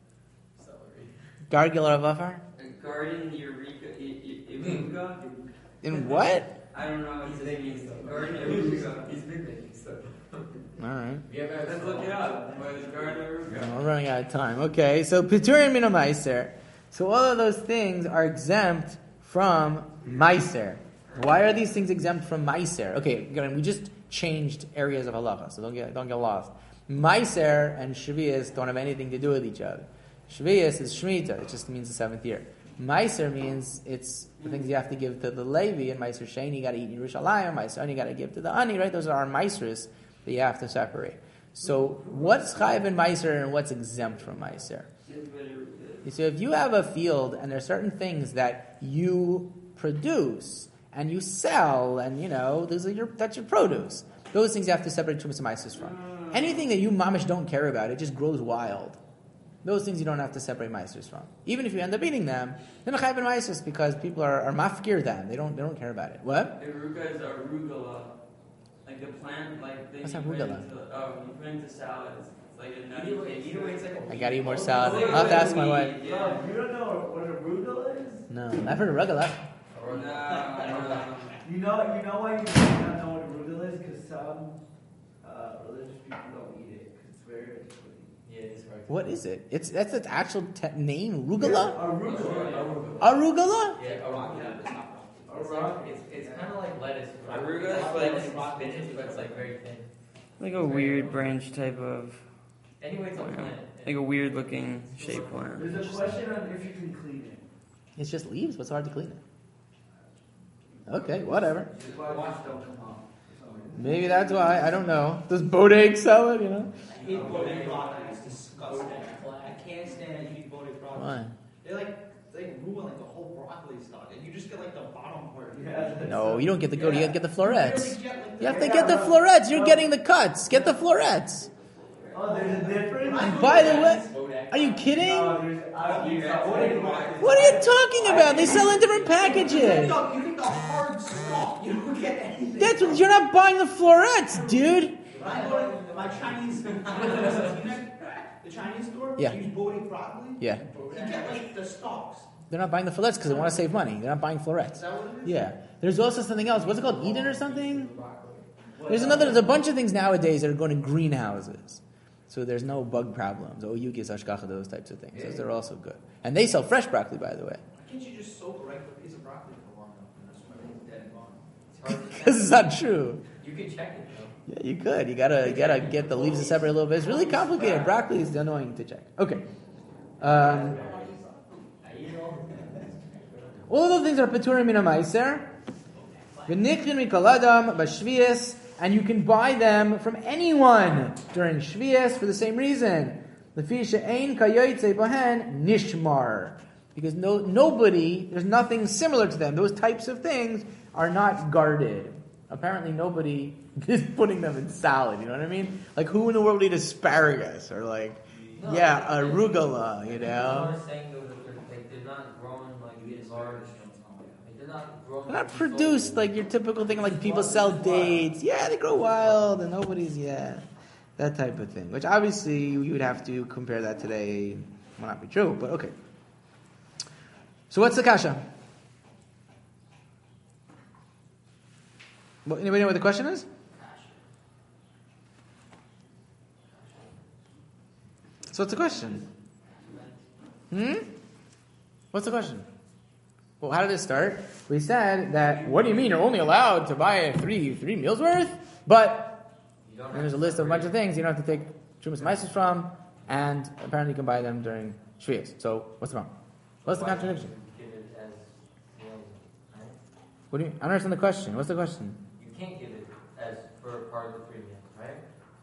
Gargil Ravafar? Garden Eureka. In what? I don't know. He's making stuff. Garden Eureka. He's been making stuff. Alright. Let's look it up. What is Garden Eureka? We're running out of time. Okay, so Piturim Min Meiser. So all of those things are exempt from Meiser. Why are these things exempt from Meiser? Okay, we just changed areas of halacha, so don't get lost. Meiser and Shvius don't have anything to do with each other. Shvius is Shemitah, it just means the 7th year. Meiser means it's the things you have to give to the Levi, and Meiser Sheni you got to eat in Yerushalayim, Meiser you got to give to the Ani, right? Those are our Meisers that you have to separate. So what's Chayiv in Meiser and what's exempt from Meiser? So if you have a field and there are certain things that you produce and you sell, and that's your produce. Those things you have to separate Tumas and Meises from. Anything that you mamish don't care about, it just grows wild. Those things you don't have to separate Meises from. Even if you end up eating them, they're not Chayiv in Meises because people are mafkir them. They don't care about it. What? Aruga is arugula. Like the plant, like they What's put arugula? you put into salads. It's like a nutty thing. I gotta eat more salad. I'll have to ask my wife. Oh, you don't know what arugula is? No, I've heard of regular. No. You know why you don't know what arugula is? Because some religious people don't eat it because it's very unclean. Yeah, it's right. What is it? That's its actual name? Rugula? Arugula. Arugula? Yeah, arugula. It's kind of like lettuce. Arugula is like spinach, but it's like very thin. Like a weird branch type of, Anyway, it's a plant. like a weird looking shaped plant. There's a question on if you can clean it. It's just leaves. What's hard to clean it? Okay, whatever. That's why watch don't come out. Maybe that's why. I don't know. Does Bodeg sell it? I hate Bodeg broccoli. It's disgusting. I can't stand eating Bodeg broccoli. Why? They ruin like the whole broccoli stock, and you just get like the bottom part. Yeah, No, you don't get the goat. You have to get the florets. You get, like, You have to get the florets. You're getting the cuts. Get the florets. Oh, there's a difference? By the way, are you kidding? No, there's What are you talking about? They sell in different packages. You get the hard stalk. You don't get anything. That's what, you're not buying the florets, dude. When I go to my Chinese, the Chinese store, Yeah. use Bodeg broccoli. Yeah. You get like the stalks. They're not buying the florets because they want to save money. They're not buying florets. Is that what it is? Yeah. There's also something else. What's it called? Eden or something? There's a bunch of things nowadays that are going to greenhouses. So there's no bug problems. Oyukis, ashkacha, those types of things. Those are also good. And they sell fresh broccoli, by the way. Why can't you just soak a regular piece of broccoli for long enough? And that's why it's dead and gone. It's hard to Because it's not true. You can check it though. Yeah, you could. You gotta get the leaves to separate a little bit. It's really complicated. Broccoli is annoying to check. Okay. All of those things are peturim min meiser. V'nichrin mikol adam b'shvius, and you can buy them from anyone during shvius for the same reason. Lefi she'ein kayotzei bohen nishmar, because nobody, there's nothing similar to them. Those types of things are not guarded. Apparently, nobody is putting them in salad. You know what I mean? Like, who in the world would eat asparagus or arugula? You know. Saying though that they're not growing like in large. Like, they're not growing. They're not produced like your typical thing, like people sell dates. Yeah, they grow wild and nobody's, that type of thing. Which obviously you would have to compare that today. Will not be true, but okay. So what's the kasha? Anybody know what the question is? So what's the question? What's the question? Well, how did it start? We said that, what do you mean you're only allowed to buy three meals worth? But there's a list of a bunch of things you don't have to take Trumas Maisis from, and apparently you can buy them during Shvius. So, what's wrong? What's the contradiction? Give it as meals, right? What do you? I don't understand the question. What's the question? You can't give it as for part of the 3 meals, right?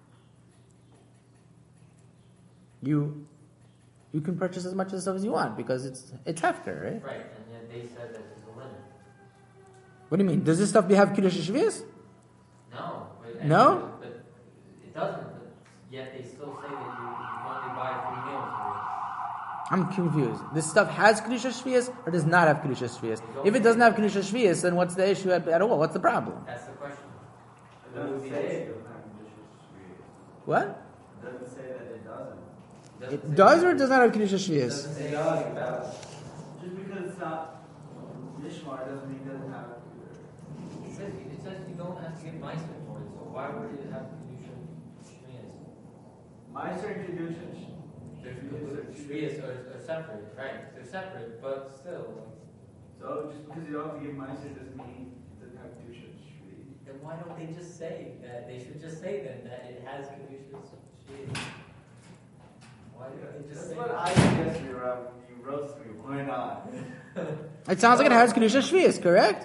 You can purchase as much of the stuff as you want because it's hefker, right? Right, and yet they said that there's a limit. What do you mean? Does this stuff have Kiddush Shvius? No. No? But it doesn't. But yet they still say that you only buy 3 meals for it. I'm confused. This stuff has Kiddush Shvius or does not have Kiddush Shvius? If it doesn't have Kiddush Shvius, then what's the issue at all? What's the problem? That's the question. It doesn't say it doesn't have conditions. What? It doesn't say that it doesn't. It does or it does not have Kiddush Shvius? It does. Just because it's not Mishmar doesn't mean it doesn't have It says you don't have to get Meiser for it, so why would it have Kedusha Shmiyas? Meiser and Kedusha. Shmiyas are separate, right? They're separate, but still. So just because you don't have to give Meiser doesn't mean it doesn't have Kedusha. Then why don't they just say that? They should just say then that it has Kedusha Shmiyas. Why don't they just That's say what that? I guess you roast me. Why not? It sounds like it has Kedusha Shvius, correct?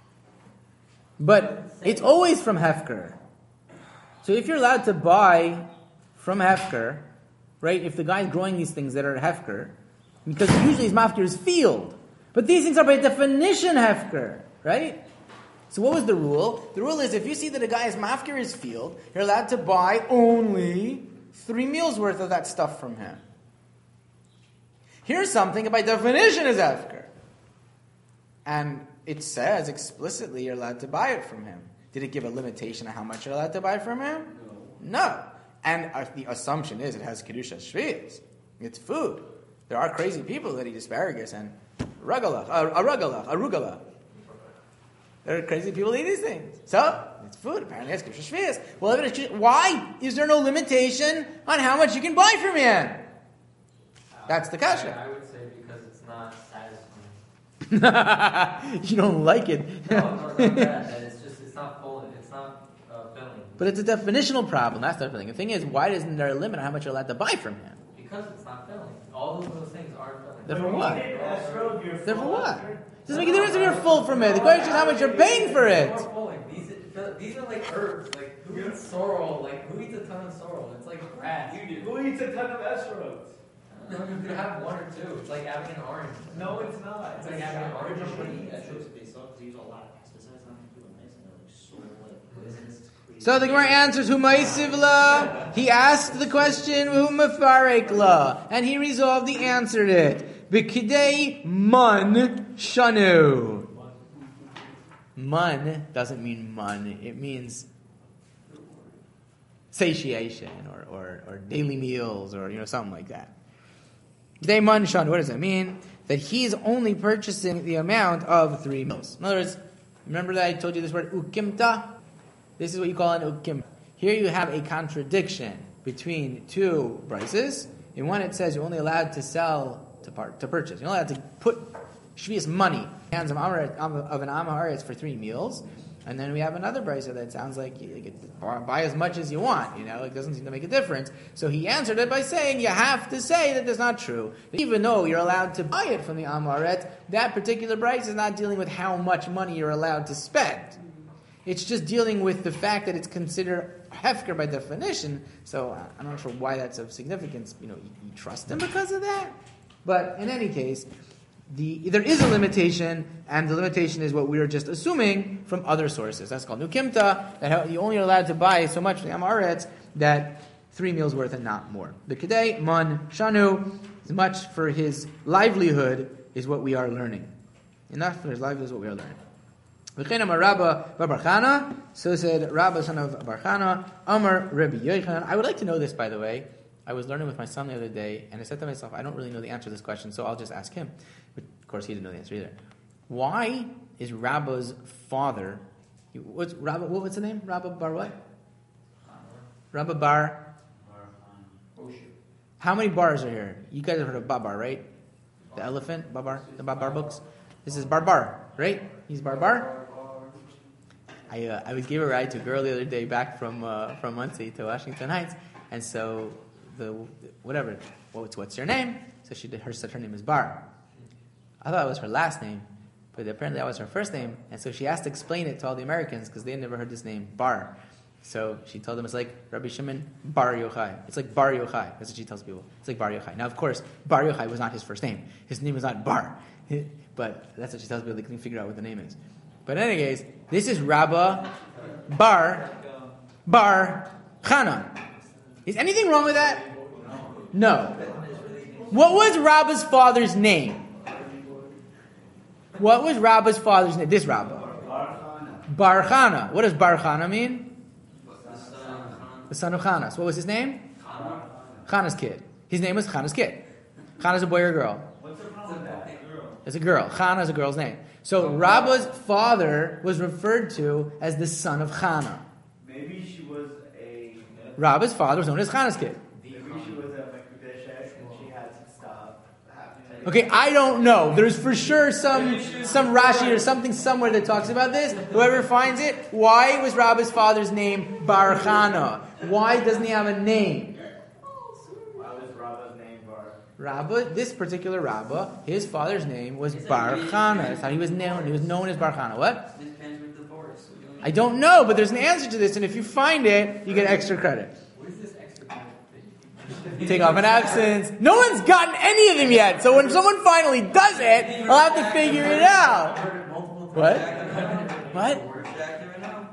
But it's always from Hefker. So if you're allowed to buy from Hefker, right, if the guy's growing these things that are Hefker, because usually his mafkir is field. But these things are by definition Hefker, right? So what was the rule? The rule is if you see that a guy's mafkir is field, you're allowed to buy only 3 meals worth of that stuff from him. Here's something that by definition is Hefker. And it says explicitly you're allowed to buy it from him. Did it give a limitation on how much you're allowed to buy from him? No. And the assumption is it has Kedusha Shvius. It's food. There are crazy people that eat asparagus and arugula. There are crazy people that eat these things. So, it's food. Apparently it has Kedusha Shvius. Well, why is there no limitation on how much you can buy from him? That's the kasha. I would say because it's not satisfying. You don't like it. No, that. It's not full. It's not filling. But it's a definitional problem. That's the thing. The thing is, why isn't there a limit on how much you're allowed to buy from him? Because it's not filling. All of those things aren't filling. They're for what? They're for what? It doesn't make a difference if you're full from it. The question is how much you're paying for it. These are like herbs. Like who eats sorrel? Like who eats a ton of sorrel? It's like grass. Who eats a ton of esrogos? No, you could have 1 or 2. It's like having an orange. No, it's not. It's like having an orange. So the Gemara answers, Humaisiv la. He asked the question, Humafarek la. And he resolved, he answered it. B'kidei man shanu. Man doesn't mean man. It means satiation or daily meals or something like that. B'kidei man shanu. What does that mean? That he's only purchasing the amount of 3 meals. In other words, remember that I told you this word ukimta? This is what you call an ukim. Here you have a contradiction between 2 prices. In one it says you're only allowed to sell, to purchase. You're only allowed to put shvius money in the hands of an am haaretz for 3 meals. And then we have another price that sounds like you can buy as much as you want. It doesn't seem to make a difference. So he answered it by saying you have to say that that's not true. Even though you're allowed to buy it from the am haaretz, that particular price is not dealing with how much money you're allowed to spend. It's just dealing with the fact that it's considered hefker by definition. So I'm not sure why that's of significance. You trust him because of that. But in any case, there is a limitation, and the limitation is what we are just assuming from other sources. That's called nukimta. That you only are allowed to buy so much from the amaretz that 3 meals worth and not more. The kedei man shanu, as much for his livelihood is what we are learning. Enough for his livelihood is what we are learning. So said Rabba, son of Barchana, Amar Rabbi Yochanan. I would like to know this, by the way. I was learning with my son the other day, and I said to myself, I don't really know the answer to this question, so I'll just ask him. But of course, he didn't know the answer either. Why is Rabba's father? What's the name? Rabba Bar what? Rabba Bar. How many bars are here? You guys have heard of Babar, right? the elephant, Babar, the Babar books. This is Barbar, right? He's Barbar. I was gave a ride to a girl the other day back from Muncie to Washington Heights, and so what's your name? So said her name is Bar. I thought it was her last name, but apparently that was her first name, and so she asked to explain it to all the Americans because they had never heard this name, Bar. So she told them it's like Rabbi Shimon Bar Yochai. It's like Bar Yochai. That's what she tells people. It's like Bar Yochai. Now, of course, Bar Yochai was not his first name. His name was not Bar, but that's what she tells people. They can figure out what the name is. But in any case, this is Rabba Bar Chana. Is anything wrong with that? No. What was Rabba's father's name? What was Rabba's father's name? This Rabba. Bar Chana. What does Bar Chana mean? The son of Chana. So what was his name? Chana's kid. His name was Chana's kid. Chana's a boy or a girl? It's a girl. Chana is a girl's name. So Rabba's father was referred to as the son of Chana. Maybe she was a... Rabba's father was known as Chana's kid. Maybe she was a Mekudeshet and she had to stop. Okay, I don't know. There's for sure some Rashi or something somewhere that talks about this. Whoever finds it, why was Rabba's father's name Bar Chana? Why doesn't he have a name? Why was Rabba's name Bar? Rabba, this particular Rabba, his father's name was Bar Chana. That's how he was known. He was known as Bar Chana. What? His parents were divorced. I don't know, but there's an answer to this, and if you find it, you get extra credit. What is this extra credit thing? Take off an absence. No one's gotten any of them yet, so when someone finally does it, I'll have to figure it out. What? What? Where's Jack right now?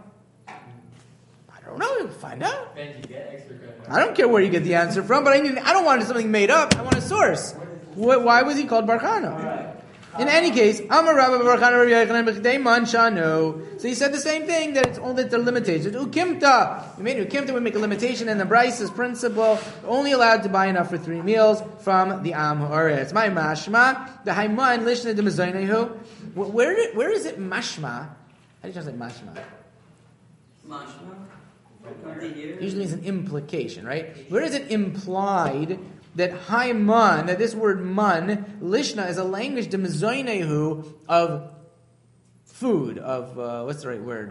I don't know. We'll find out. Man, you get extra credit. I don't care where you get the answer from, but I don't want something made up. I want a source. Why was he called Bar Chana? In any case, Amar Rabba Bar Chana Rabbi Yochanan b'chdei man shano. So he said the same thing, that it's only the limitations. Ukimta. We made ukimta, we make a limitation, and the Bryce's principle, only allowed to buy enough for 3 meals from the Am Ha'aretz. My mashma, the Haiman lishna de mezainehu. Where is it mashma? How do you translate mashma? Mashma. Come to here. Usually means an implication, right? Where is it implied that Haiman, that this word man, lishna, is a language de mezoinehu of food, of, what's the right word?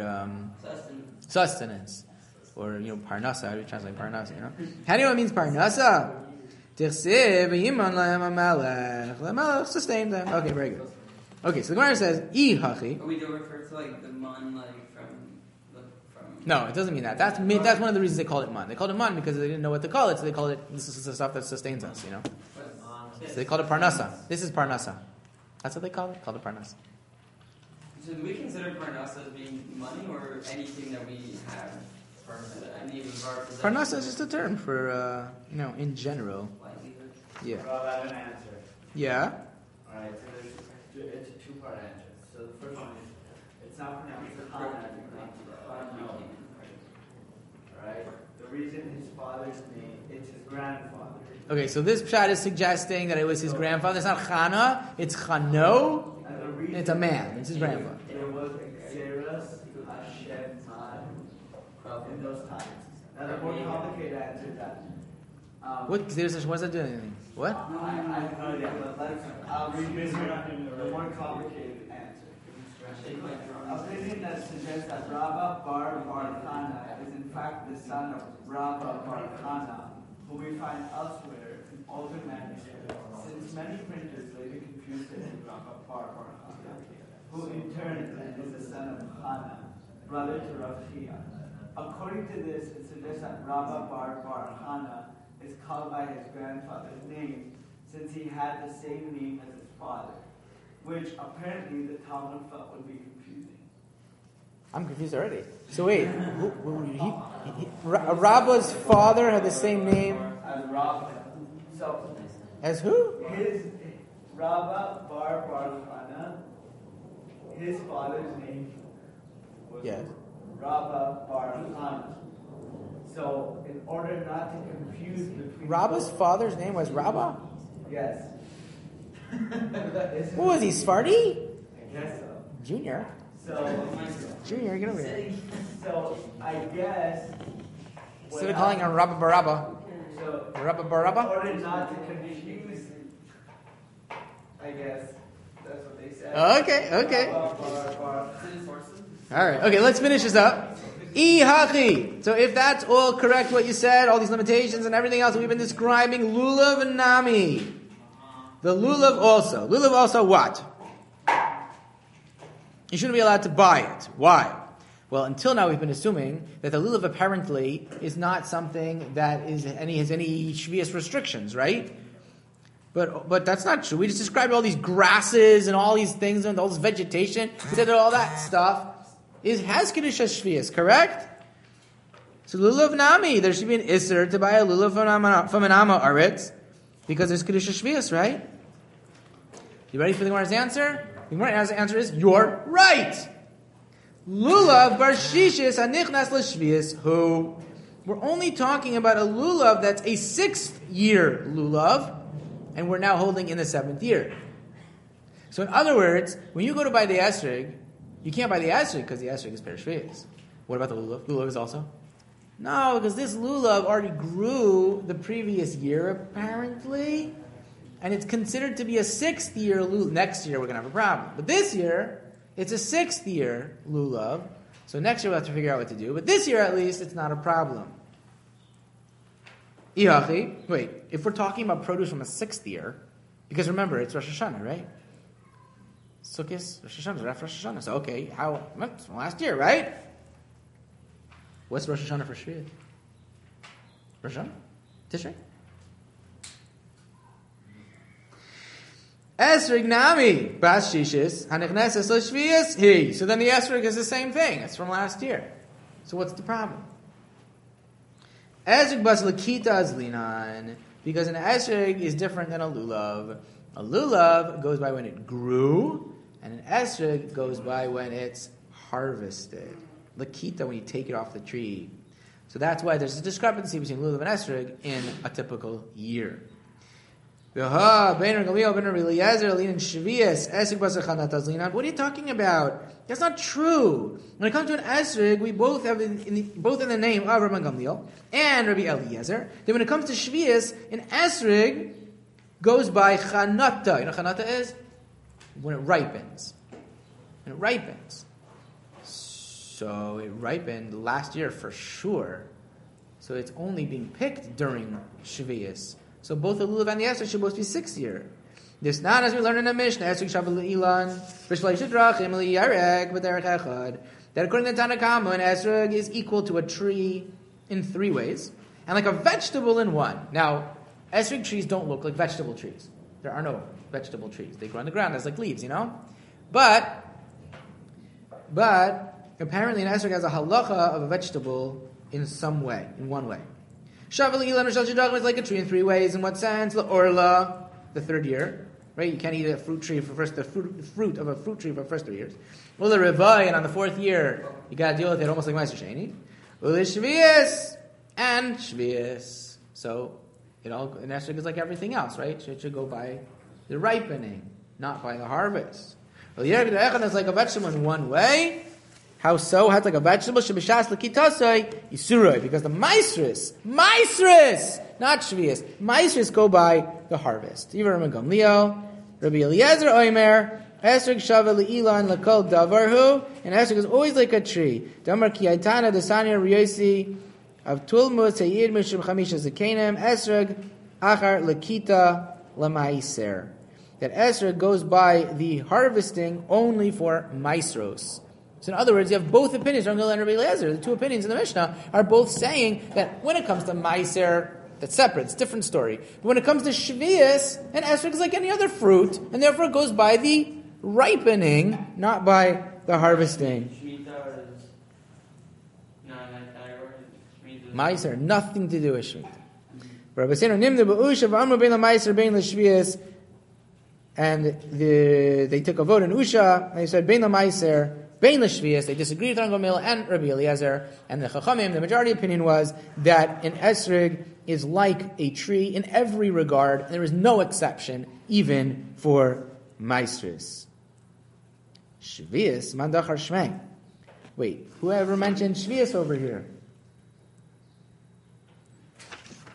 Sustenance. Or, parnasa. How do you translate parnasa, How do you know what it means parnasa? Tichsev, yiman lahem amalech. The melech sustained them. Okay, very good. Okay, so the Gemara says, I hachi. But we don't refer to like the man like from. No, it doesn't mean that. That's one of the reasons they called it man. They called it man because they didn't know what to call it, so they called it, this is the stuff that sustains us, So they called it parnasa. This is parnasa. That's what they call it? Called it parnasa. So do we consider parnasa as being money or anything that we have? Parnasa is just a term for, in general. Livelihood. Yeah. Rob, I have an answer. Yeah? Alright, so it's a two-part answer. So the first one is, it's not pronounced Chana, it's pronounced Chano. Alright? The reason his father's name, it's his grandfather. Okay, so this pshat is suggesting that it was his grandfather. It's not Chana, it's Chano. And the reason It's a man. It's his grandfather. There was Xeras Hashem in those times. Now the more complicated answer is that. What does that do anything? What? I have no idea, but I'll read you the more complicated answer. Opinion that suggests that Rabba Bar Chana is in fact the son of Rabba Bar Chana, who we find elsewhere in older manuscripts, since many printers later confused it with Rabba Bar Chana, who in turn is the son of Chana, brother to Rav Chia. According to this, it suggests that Rabba Bar Chana is called by his grandfather's name, since he had the same name as his father, which apparently the Talmud felt would be confusing. I'm confused already. So wait, Rabba's father had the same name As Rabba. So, as who? his Rabba Bar Chana, his father's name was Yes. Rabba Bar Chana. So, in order not to confuse between Rabba's father's name was Rabba? yes. What was he, Sephardi? I guess so. Junior. So, Junior, get over here. so I guess Instead of calling him Rabba Barabba, so Rabba in Barabba? order not to confuse I guess that's what they said. Okay. Bar. All right. Okay, let's finish this up. Ihachi. So if that's all correct, what you said, all these limitations and everything else that we've been describing, lulav and nami. The lulav also. Lulav also what? You shouldn't be allowed to buy it. Why? Well, until now we've been assuming that the lulav apparently is not something that has any shvius restrictions, right? But that's not true. We just described all these grasses and all these things and all this vegetation. We said that all that stuff has kedusha shvius, correct? So lulav nami, there should be an isser to buy a lulav from an amma aretz because there's kedusha shvius, right? You ready for the Gemara's answer? The Gemara's answer is you're right. Lulav bar shishis hanichnas l'shvius who we're only talking about a lulav that's a 6th year lulav, and we're now holding in the 7th year. So in other words, when you go to buy the esrog, you can't buy the esrog because the esrog is per shvius. What about the lulav? Lulav is also? No, because this lulav already grew the previous year apparently, and it's considered to be a 6th year lulav. Next year we're going to have a problem. But this year, it's a 6th year lulav, so next year we'll have to figure out what to do. But this year at least, it's not a problem. Ihachi, wait, if we're talking about produce from a 6th year, because remember, it's Rosh Hashanah, right? Sukkot, Rosh Hashanah, right after Rosh Hashanah. So okay, it's from last year, right? What's Rosh Hashanah for Shvius? Rosh Hashanah? Tishrei? Esrig nami bas shishis hanichneses l'shvius he. So then the esrig is the same thing. It's from last year. So what's the problem? Esrig bas lakita azlinan, because an esrig is different than a lulav. A lulav goes by when it grew, and an esrig goes by when it's harvested. Lakita, when you take it off the tree. So that's why there's a discrepancy between lulav and esrig in a typical year. What are you talking about? That's not true. When it comes to an esrig, we both have both in the name of Rabban Gamliel and Rabbi Eliezer. Then when it comes to shvius, an esrig goes by chanata. You know what chanata is? When it ripens. When it ripens. So it ripened last year for sure. So it's only being picked during shvius. So both the lulav and the esrog should both be 6th year. This not as we learn in the Mishnah, esrog shavu le'ilan, v'shlei shidrachim li'yarek b'derech echad. That according to Tanna Kama, an esrog is equal to a tree in 3 ways, and like a vegetable in 1. Now, esrog trees don't look like vegetable trees. There are no vegetable trees. They grow on the ground as like leaves, you know? But apparently an esrog has a halacha of a vegetable in some way, in 1 way. Shavu le'ilan v'shel shidrachim is like a tree in 3 ways. In what sense? La'orla, the 3rd year. Right? You can't eat a fruit tree for the fruit of a fruit tree for the first 3 years. Well, the revai, and on the 4th year, you got to deal with it almost like Meiser Sheni. Well, the shvius and shvius. So an esrog is like everything else, right? It should go by the ripening, not by the harvest. Well, yerek de'echad is like a vegetable in 1 way. How so? How it's like a vegetable? Shebishas l'kitasai yisuroi, because the maisris, not shvius, maisris go by the harvest. Yivar Gamliel, Rabbi Eliezer Oimer, esrog shava le'ilan l'kol davarhu, and esrog is always like a tree. Damar ki aitana desanya riyosi of tulmud seyid mishum chamisha zekenem esrog achar l'kita l'maiser. That esrog goes by the harvesting only for maisros. So in other words, you have both opinions, Rabbi and Rabbi Eliezer. The 2 opinions in the Mishnah are both saying that when it comes to Meiser, that's separate, it's a different story. But when it comes to Shvius, an esrog is like any other fruit, and therefore it goes by the ripening, not by the harvesting. Shemitah is not in that category. Meiser, nothing to do with Shemitah. Rabbi Seinu nimdu b'usha v'amru bein l'Meiser bein l'Shvius, and they took a vote in Usha, and they said bein l'Meiser bein l'Shvius. They disagreed with Rabban Gamliel and Rabbi Eliezer, and the Chachamim, the majority opinion was that an esrog is like a tree in every regard, and there is no exception, even for maisris. Shvius, mandachar shmei. Wait, whoever mentioned Shvius over here?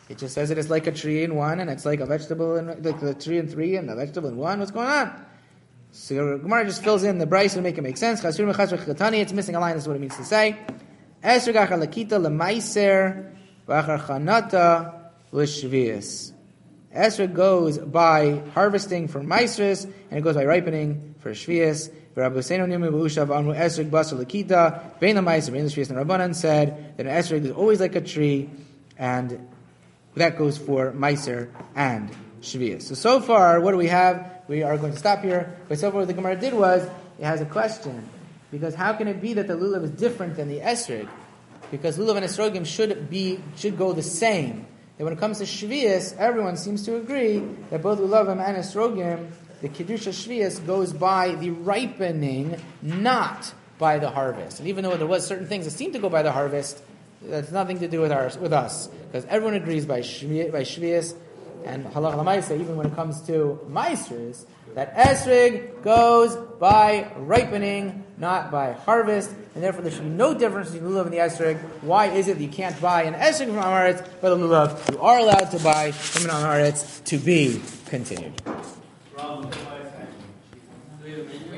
It just says it is like a tree in one, and it's like a vegetable in like the tree in three, and a vegetable in one. What's going on? So Gemara just fills in the Bryce to make it make sense. It's missing a line. That's what it means to say. Esrog lakita lemaiser v'achar chanata l'shvius. Esrog goes by harvesting for maisris, and it goes by ripening for shvius. Esrog basar lakita bein lemaiser bein l'shvius. And Rabbanan said that an esrog is always like a tree, and that goes for maiser and shvius. So far, what do we have? We are going to stop here. But so far, what the Gemara did was, it has a question. Because how can it be that the lulav is different than the esrog? Because lulav and esrogim should go the same. And when it comes to shvius, everyone seems to agree that both lulavim and esrogim, the kedusha shvius goes by the ripening, not by the harvest. And even though there was certain things that seem to go by the harvest, that's nothing to do with us. Because everyone agrees by shvius, and halach l'maisa, even when it comes to maestros, that esrog goes by ripening, not by harvest, and therefore there should be no difference between lulav and the esrog. Why is it that you can't buy an esrog from Amaretz, but a lulav you are allowed to buy from an Amaretz? To be continued.